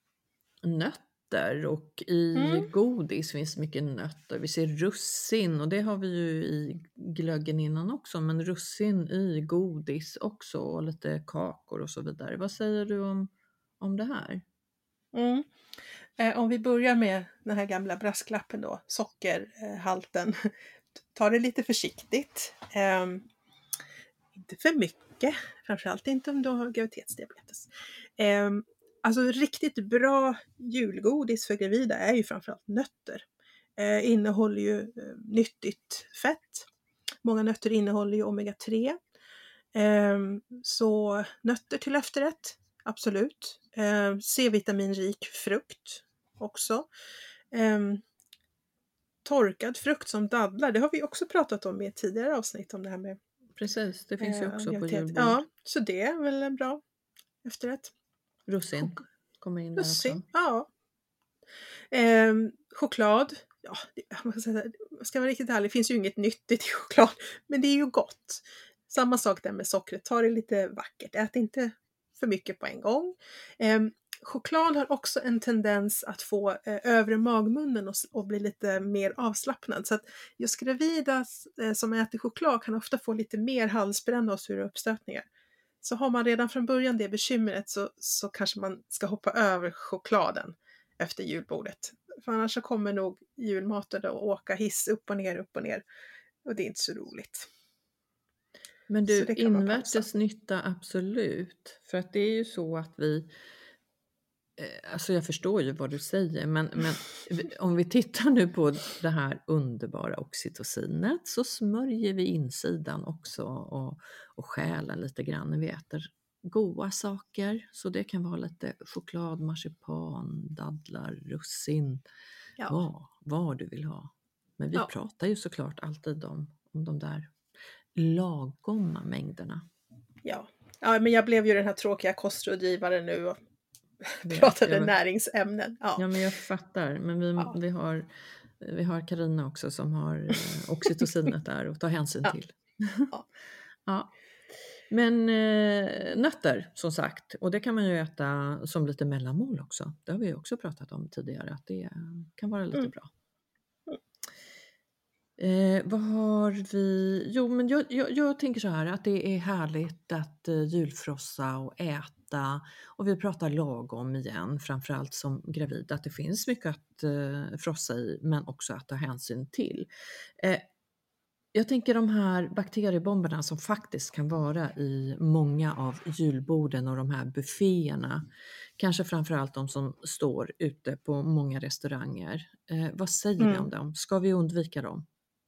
nötter och i Mm. godis finns mycket nötter, vi ser russin och det har vi ju i glöggen innan också, men russin i godis också och lite kakor och så vidare. Vad säger du om, om det här? Mm. Eh, om vi börjar med den här gamla brasklappen då, sockerhalten. Ta det lite försiktigt. Eh, inte för mycket, framförallt inte om du har graviditetsdiabetes. Eh, alltså riktigt bra julgodis för gravida är ju framförallt nötter. Eh, innehåller ju eh, nyttigt fett. Många nötter innehåller ju omega tre. Eh, så nötter till efterrätt, absolut. Eh, C-vitaminrik frukt också. Eh, torkad frukt som dadlar, det har vi också pratat om i ett tidigare avsnitt om det här med. Precis, det finns ju också eh, på julbord. Ja, så det är väl en bra efterrätt. Russin. komma in där Lussi, också. ja. Ehm, choklad, ja, det, man ska, säga, man ska vara riktigt ärlig, det finns ju inget nyttigt i choklad, men det är ju gott. Samma sak där med sockret, ta det lite vackert, ät inte för mycket på en gång. Ehm, choklad har också en tendens att få eh, övre magmunnen och, och bli lite mer avslappnad. Så att just gravida eh, som äter choklad kan ofta få lite mer halsbränna och sura uppstötningar. Så har man redan från början det bekymret så, så kanske man ska hoppa över chokladen efter julbordet. För annars så kommer nog julmaten att åka hiss upp och ner, upp och ner. Och det är inte så roligt. Men Så du, det kan man pausa. invärtes nytta absolut. För att det är ju så att vi, eh, alltså jag förstår ju vad du säger, men, men om vi tittar nu på det här underbara oxytocinet så smörjer vi insidan också och, och själen lite grann när vi äter goda saker. Så det kan vara lite choklad, marsipan, dadlar, russin, Ja. vad, vad du vill ha. Men vi Ja. pratar ju såklart alltid om, om de där lagomma mängderna. Ja. Ja, men jag blev ju den här tråkiga kostrådgivaren nu och Vet, pratade jag vet. näringsämnen. Ja. Ja, men jag fattar. Men vi, Ja. vi har vi har Carina också som har eh, oxytocinet där och tar hänsyn Ja. till. Ja. Ja. Men eh, nötter som sagt, och det kan man ju äta som lite mellanmål också. Det har vi också pratat om tidigare att det kan vara lite Mm. bra. Eh, vad har vi? Jo, men jag, jag, jag tänker så här att det är härligt att eh, julfrossa och äta. Och vi pratar lagom igen, framförallt som gravid. Att det finns mycket att eh, frossa i, men också att ta hänsyn till. Eh, jag tänker de här bakteriebomberna som faktiskt kan vara i många av julborden och de här bufféerna. Kanske framförallt de som står ute på många restauranger. Eh, vad säger Mm. vi om dem? Ska vi undvika dem?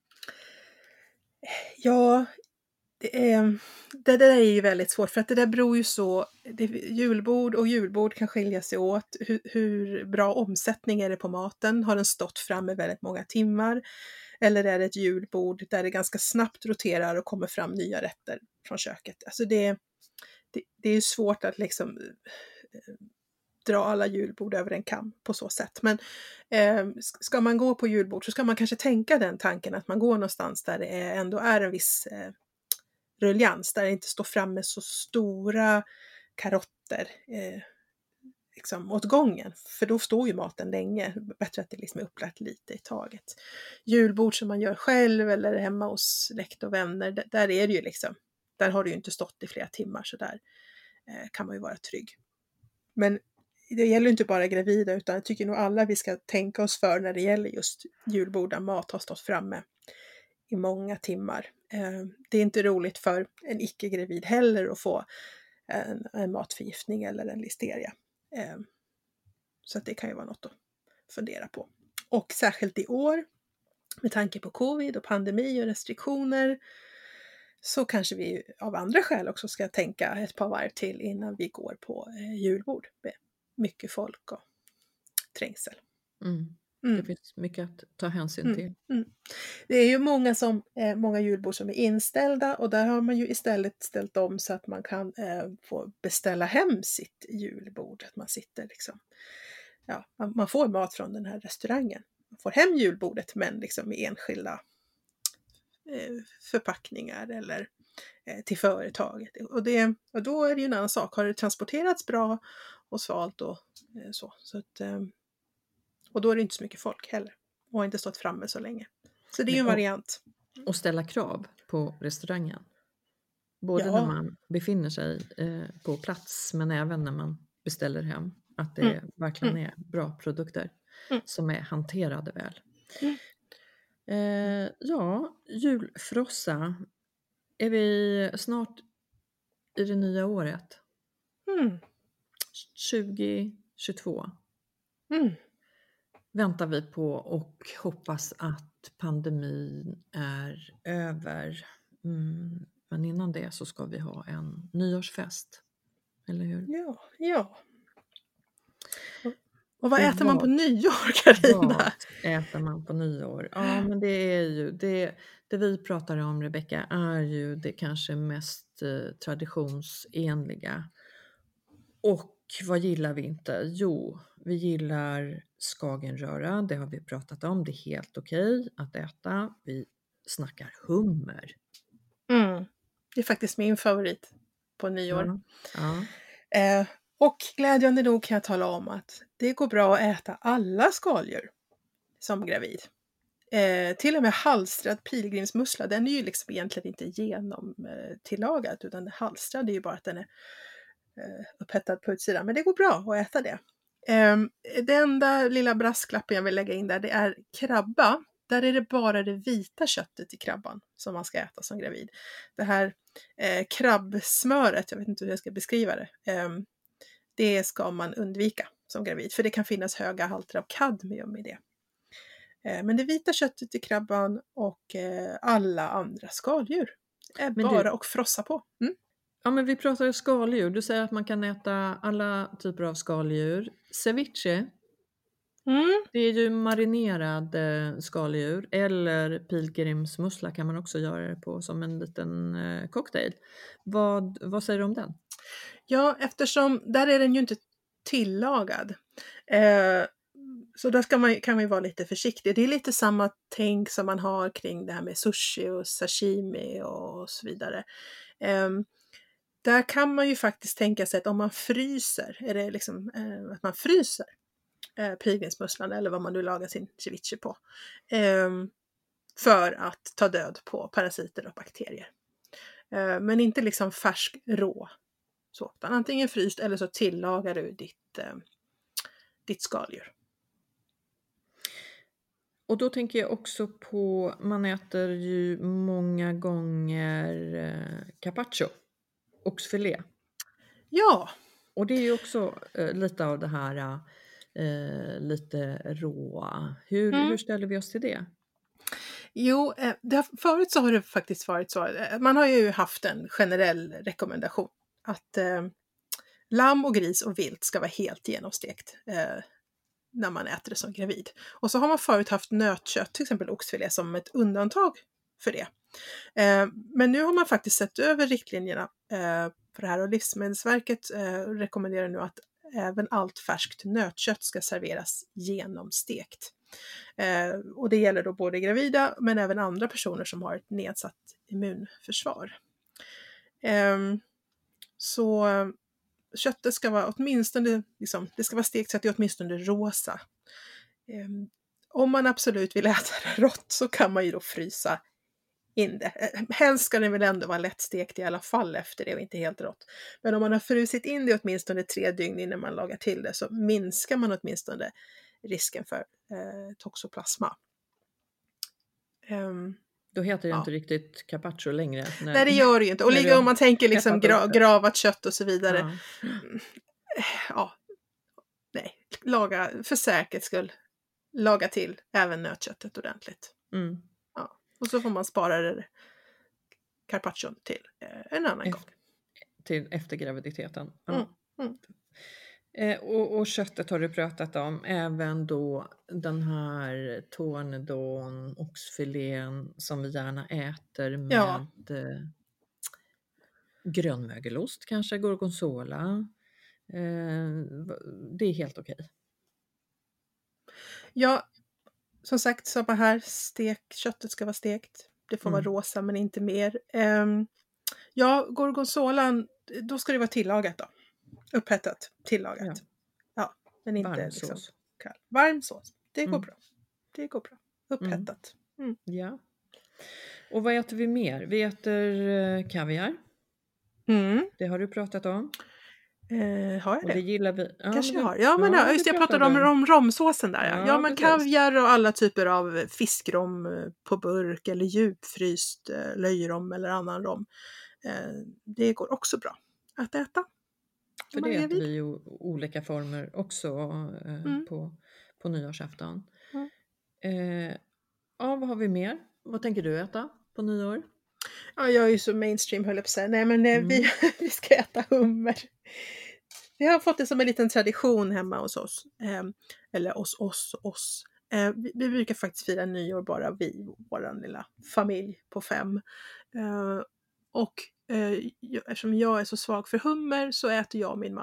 Ja, det, är, det där är ju väldigt svårt för att det där beror ju så, det, julbord och julbord kan skilja sig åt. Hur, hur bra omsättning är det på maten? Har den stått framme väldigt många timmar? Eller är det ett julbord där det ganska snabbt roterar och kommer fram nya rätter från köket? Alltså det, det, det är svårt att liksom eh, dra alla julbord över en kam på så sätt. Men eh, ska man gå på julbord så ska man kanske tänka den tanken att man går någonstans där det är, ändå är en viss eh, ruljans, där det inte står framme så stora karotter eh, liksom åt gången, för då står ju maten länge. Bättre att det liksom är upplagt lite i taget. Julbord som man gör själv eller hemma hos släkt och vänner, där, där är det ju liksom, där har det ju inte stått i flera timmar, så där eh, kan man ju vara trygg. Men det gäller inte bara gravida, utan jag tycker nog alla vi ska tänka oss för när det gäller just julbord där mat har stått framme i många timmar. Eh, det är inte roligt för en icke-gravid heller att få en, en matförgiftning eller en listeria. Eh, så att det kan ju vara något att fundera på. Och särskilt i år, med tanke på covid och pandemi och restriktioner, så kanske vi av andra skäl också ska tänka ett par varv till innan vi går på eh, julbord med mycket folk och trängsel. Mm. Mm. Det finns mycket att ta hänsyn Mm. till. Mm. Det är ju många, som, eh, många julbord som är inställda, och där har man ju istället ställt om så att man kan eh, få beställa hem sitt julbord. Att man sitter liksom, ja, man, man får mat från den här restaurangen. Man får hem julbordet, men liksom i enskilda eh, förpackningar eller eh, till företaget. Och, det, och då är det ju en annan sak. Har det transporterats bra och svalt och eh, så. så att, eh, och då är det inte så mycket folk heller. Och har inte stått framme så länge. Så det är ju en variant. Och ställa krav på restaurangen. Både Ja. när man befinner sig eh, på plats, men även när man beställer hem. Att det Mm. verkligen Mm. är bra produkter Mm. som är hanterade väl. Mm. Eh, ja, julfrossa. Är vi snart i det nya året? Mm. tjugo tjugotvå Mm. väntar vi på och hoppas att pandemin är över. Mm. Men innan det så ska vi ha en nyårsfest. Eller hur? Ja, ja. Och, och vad Och äter man på vad- nyår, Carina? Vad äter man på nyår? Ja, men det är ju det, det vi pratar om, Rebecka, är ju det kanske mest eh, traditionsenliga. Och vad gillar vi inte? Jo, vi gillar skagenröra, det har vi pratat om, det är helt okej att äta. Vi snackar hummer. Mm. Det är faktiskt min favorit på nyår. Ja, ja. Eh, och glädjande nog kan jag tala om att det går bra att äta alla skaldjur som gravid. Eh, till och med halstrad pilgrimsmussla, den är ju liksom egentligen inte genom eh, tillagad, utan halstrad är ju bara att den är eh, upphettad på utsidan. Men det går bra att äta det. Eh, det enda lilla brasklappen jag vill lägga in där, det är krabba. Där är det bara det vita köttet i krabban som man ska äta som gravid. Det här eh, krabbsmöret, jag vet inte hur jag ska beskriva det, eh, det ska man undvika som gravid. För det kan finnas höga halter av kadmium i det. Eh, men det vita köttet i krabban och eh, alla andra skaldjur är Men bara du- att frossa på. Mm. Ja, men vi pratar ju skaldjur. Du säger att man kan äta alla typer av skaldjur. Ceviche, Mm. det är ju marinerad eh, skaldjur, eller pilgrimsmussla kan man också göra det på som en liten eh, cocktail. Vad, vad säger du om den? Ja, eftersom där är den ju inte tillagad. Eh, så där ska man, kan man ju vara lite försiktig. Det är lite samma tänk som man har kring det här med sushi och sashimi och så vidare. Eh, där kan man ju faktiskt tänka sig att om man fryser, är det liksom eh, att man fryser eh, pilgrimsmusslan eller vad man nu lagar sin ceviche på. Eh, för att ta död på parasiter och bakterier. Eh, men inte liksom färsk rå. Så, utan antingen fryst eller så tillagar du ditt, eh, ditt skaldjur. Och då tänker jag också på, man äter ju många gånger eh, carpaccio, oxfilé. Ja, Och det är ju också eh, lite av det här eh, lite råa. Hur, Mm. hur ställer vi oss till det? jo, eh, det, har- förut så har det faktiskt varit så. eh, Man har ju haft en generell rekommendation att eh, lamm och gris och vilt ska vara helt genomstekt eh, när man äter det som gravid. Och så har man förut haft nötkött, till exempel oxfilé, som ett undantag för det. Eh, men nu har man faktiskt sett över riktlinjerna eh, för det här, och Livsmedelsverket eh, rekommenderar nu att även allt färskt nötkött ska serveras genomstekt. Eh, och det gäller då både gravida men även andra personer som har ett nedsatt immunförsvar. Ehm, så eh, köttet ska vara åtminstone, liksom, det ska vara stekt så att det är åtminstone rosa. Ehm, om man absolut vill äta det rått så kan man ju då frysa in det. Eh, Helst ska det väl ändå vara lättstekt i alla fall efter det och inte helt rått. Men om man har frusit in det åtminstone tre dygn innan man lagar till det, så minskar man åtminstone risken för eh, toxoplasma. Ehm, Då heter det Ja. inte riktigt carpaccio längre. när- nej, det gör det ju inte. Och när ligga du om man tänker liksom hettat upp gra- det. gravat kött och så vidare. Ja. Ja, nej, laga för säkerhets skull. Laga till även nötköttet ordentligt. Mm. Och så får man spara det carpaccion till eh, en annan Ef- gång. Till efter graviditeten. Ja. Mm, mm. Eh, och, och köttet har du pratat om, även då den här tournesdon, oxfilén som vi gärna äter med Ja. eh, grönmögelost, kanske gorgonzola. Eh, v- det är helt okej. Ja, som sagt, samma här. Stek, köttet ska vara stekt. Det får Mm. vara rosa men inte mer. Um, ja, gorgonzolan, då ska det vara tillagat då. Upphettat, tillagat. Ja. Ja, men inte Varm liksom sås. kall. Varm sås. Det går Mm. bra. Det går bra. Upphettat. Ja. Och vad äter vi mer? Vi äter eh, kaviar. Mm. Det har du pratat om. Eh, har jag Och det? det gillar vi. Ja, Kanske men jag vi- har. Ja, men ja, det just det, jag pratade om, om romsåsen där. Ja, Ja, ja men precis. kaviar och alla typer av fiskrom eh, på burk eller djupfryst eh, löjrom eller annan rom. Eh, det går också bra att äta. För man det är äter gravid. vi ju olika former också eh, Mm. på, på nyårsafton. Mm. Eh, ja, vad har vi mer? Vad tänker du äta på nyår? Ja, jag är ju så mainstream höll jag på att säga. Nej, men eh, Mm. vi, vi ska äta hummer. Vi har fått det som en liten tradition hemma hos oss. Eh, eller hos oss, oss. Eh, vi, vi brukar faktiskt fira nyår bara vi, vår lilla familj på fem. Eh, och eh, jag, eftersom jag är så svag för hummer så äter jag och min man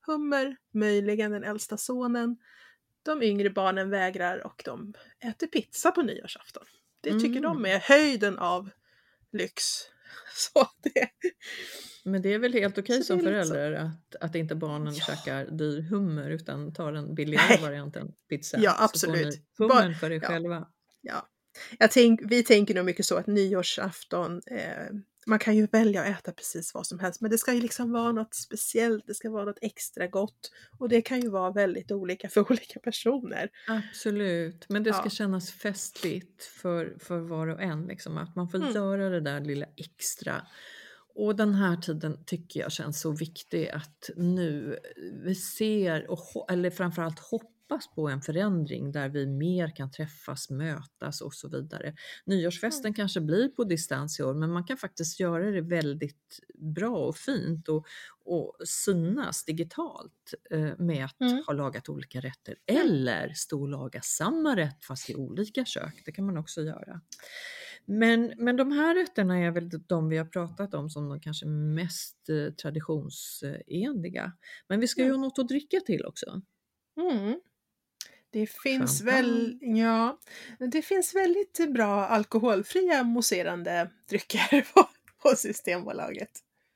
hummer, möjligen den äldsta sonen. De yngre barnen vägrar och de äter pizza på nyårsafton. Det tycker Mm. de är höjden av lyx. Så det... Men det är väl helt okej Så som det är lite så. förälder att, att inte barnen Ja. käkar dyr hummer utan tar den billigare Nej. varianten pizza. Ja, Så får absolut. ni hummern Ba- för er ja. själva. Ja. Jag tänk, vi tänker nog mycket så att nyårsafton, eh, man kan ju välja att äta precis vad som helst, men det ska ju liksom vara något speciellt, det ska vara något extra gott och det kan ju vara väldigt olika för olika personer. Absolut, men det ska Ja. kännas festligt för, för var och en. Liksom, att man får Mm. göra det där lilla extra. Och den här tiden tycker jag känns så viktig att nu vi ser, och, ho- eller framförallt hoppas på en förändring där vi mer kan träffas, mötas och så vidare. Nyårsfesten Mm. kanske blir på distans i år, men man kan faktiskt göra det väldigt bra och fint och, och synas digitalt eh, med att Mm. ha lagat olika rätter. Mm. Eller stå och laga samma rätt fast i olika kök, det kan man också göra. Men, men de här rätterna är väl de vi har pratat om som de kanske mest eh, traditionsenliga. Men vi ska ju Mm. ha något att dricka till också. Mm. Det finns Champagne. väl, ja, det finns väldigt bra alkoholfria mousserande drycker på, på Systembolaget.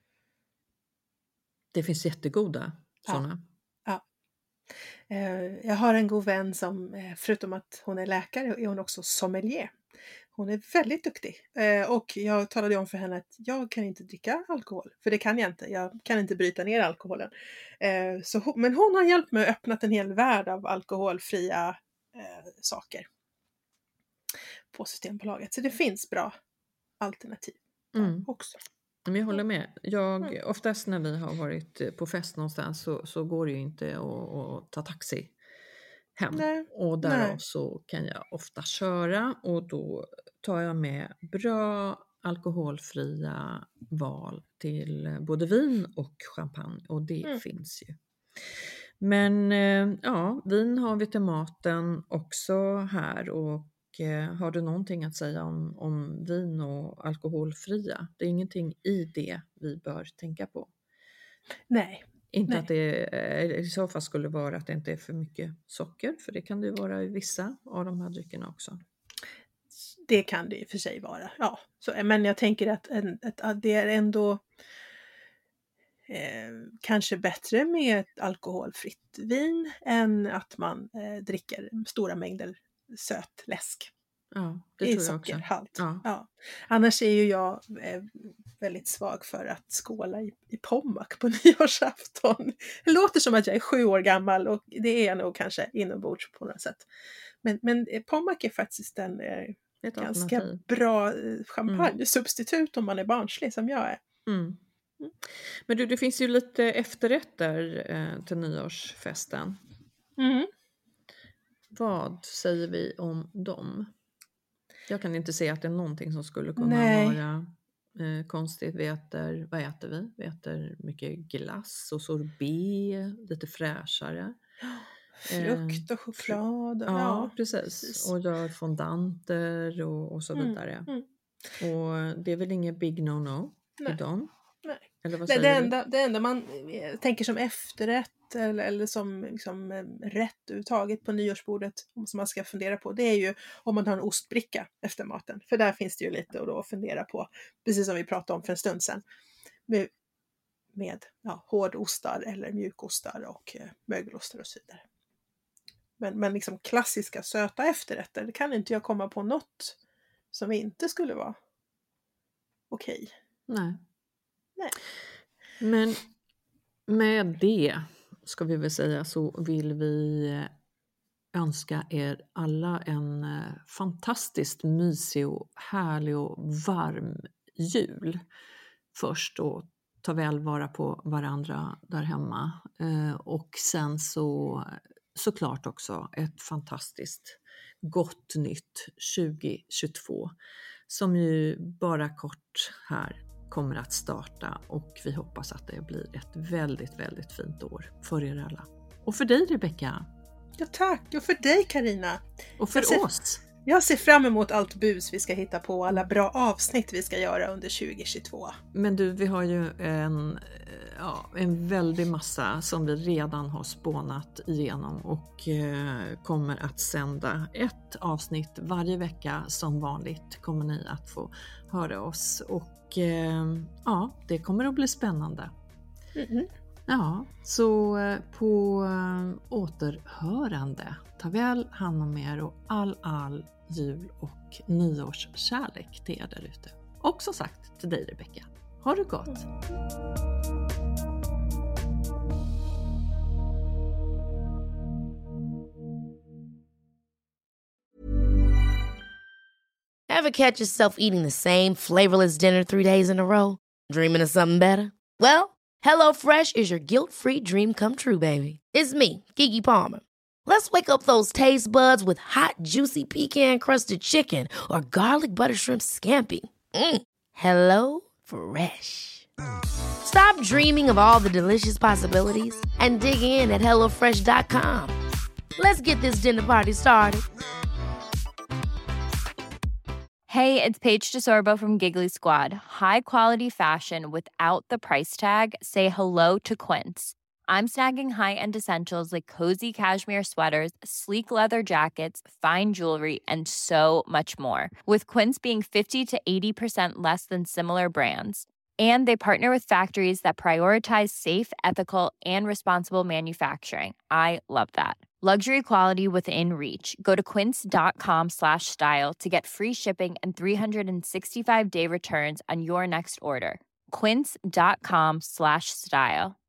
Det finns jättegoda Ja. sådana. Eh, Jag har en god vän som, eh, förutom att hon är läkare, är hon också sommelier. Hon är väldigt duktig. Eh, Och jag talade om för henne att jag kan inte dricka alkohol. För det kan jag inte. Jag kan inte bryta ner alkoholen. Eh, Så, hon- men hon har hjälpt mig att öppna en hel värld av alkoholfria eh, saker på Systembolaget. Så det finns bra alternativ där Mm. också. Men jag håller med. Jag, Mm. oftast när vi har varit på fest någonstans så, så går det ju inte att, att ta taxi hem. Nej, Och därav nej. så kan jag ofta köra och då tar jag med bra alkoholfria val till både vin och champagne och det Mm. finns ju. Men eh, ja, vin har vi till maten också här och eh, har du någonting att säga om, om vin och alkoholfria? Det är ingenting i det vi bör tänka på. Nej. Inte Nej. att det eh, i så fall skulle vara att det inte är för mycket socker, för det kan det ju vara i vissa av de här dryckerna också. Det kan det i och för sig vara. Ja, så, men jag tänker att, en, ett, att det är ändå eh, kanske bättre med ett alkoholfritt vin än att man eh, dricker stora mängder söt läsk Ja, det i tror jag också. sockerhalt. Ja. Ja. Annars är ju jag eh, väldigt svag för att skåla i, i Pommac på nyårsafton. Det låter som att jag är sju år gammal och det är jag nog kanske inombords på något sätt. Men, men eh, Pommac är faktiskt en eh, Ett ganska alternativ. bra eh, champagne-substitut om man är barnslig som jag är. Mm. Men du, det finns ju lite efterrätter eh, till nyårsfesten. Mm. Vad säger vi om dem? Jag kan inte se att det är någonting som skulle kunna Nej. vara eh, konstigt. Vi äter, vad äter vi? Vi äter mycket glass och sorbet, lite fräschare. Frukt och choklad. Och, Ja, ja, precis. precis. Och gör fondanter och, och så Mm, vidare. mm. Och det är väl ingen big no-no i Nej. dem? Nej. Eller vad Det, säger det, du? enda, det enda man eh, tänker som efterrätt eller, eller som liksom, eh, rätt överhuvudtaget på nyårsbordet som man ska fundera på, det är ju om man har en ostbricka efter maten. För där finns det ju lite att då fundera på, precis som vi pratade om för en stund sedan. Med, med ja, hårdostar eller mjukostar och eh, mögelostar och så vidare. Men, men liksom klassiska söta efterrätter, det kan inte jag komma på något som inte skulle vara okej. Nej. Nej. Men med det ska vi väl säga så vill vi önska er alla en eh, fantastiskt mysig och härlig och varm jul först och ta väl vara på varandra där hemma. Eh, och sen så såklart också ett fantastiskt gott nytt tjugo tjugotvå som ju bara kort här kommer att starta och vi hoppas att det blir ett väldigt, väldigt fint år för er alla. Och för dig Rebecka. Ja tack, och för dig Carina. Och för Jag ser- oss. Jag ser fram emot allt bus vi ska hitta på, alla bra avsnitt vi ska göra under tjugohundratjugotvå. Men du, vi har ju en, ja, en väldig massa som vi redan har spånat igenom och eh, kommer att sända ett avsnitt varje vecka som vanligt kommer ni att få höra oss och eh, ja, det kommer att bli spännande. Mm-hmm. Ja, så på återhörande, ta väl hand om er och all all jul och nyårskärlek till er där ute. Och som sagt till dig Rebecka, ha det gott! Ever catch yourself eating the same flavorless dinner three days in a row? Dreaming of something better? Well, HelloFresh is your guilt-free dream come true, baby. It's me, Keke Palmer. Let's wake up those taste buds with hot, juicy pecan-crusted chicken or garlic butter shrimp scampi. Mm. Hello Fresh. Stop dreaming of all the delicious possibilities and dig in at hello fresh dot com. Let's get this dinner party started. Hey, it's Paige DeSorbo from Giggly Squad. High quality fashion without the price tag. Say hello to Quince. I'm snagging high-end essentials like cozy cashmere sweaters, sleek leather jackets, fine jewelry, and so much more. With Quince being fifty to eighty percent less than similar brands. And they partner with factories that prioritize safe, ethical, and responsible manufacturing. I love that. Luxury quality within reach. Go to quince.com slash style to get free shipping and three sixty-five day returns on your next order. Quince.com slash style.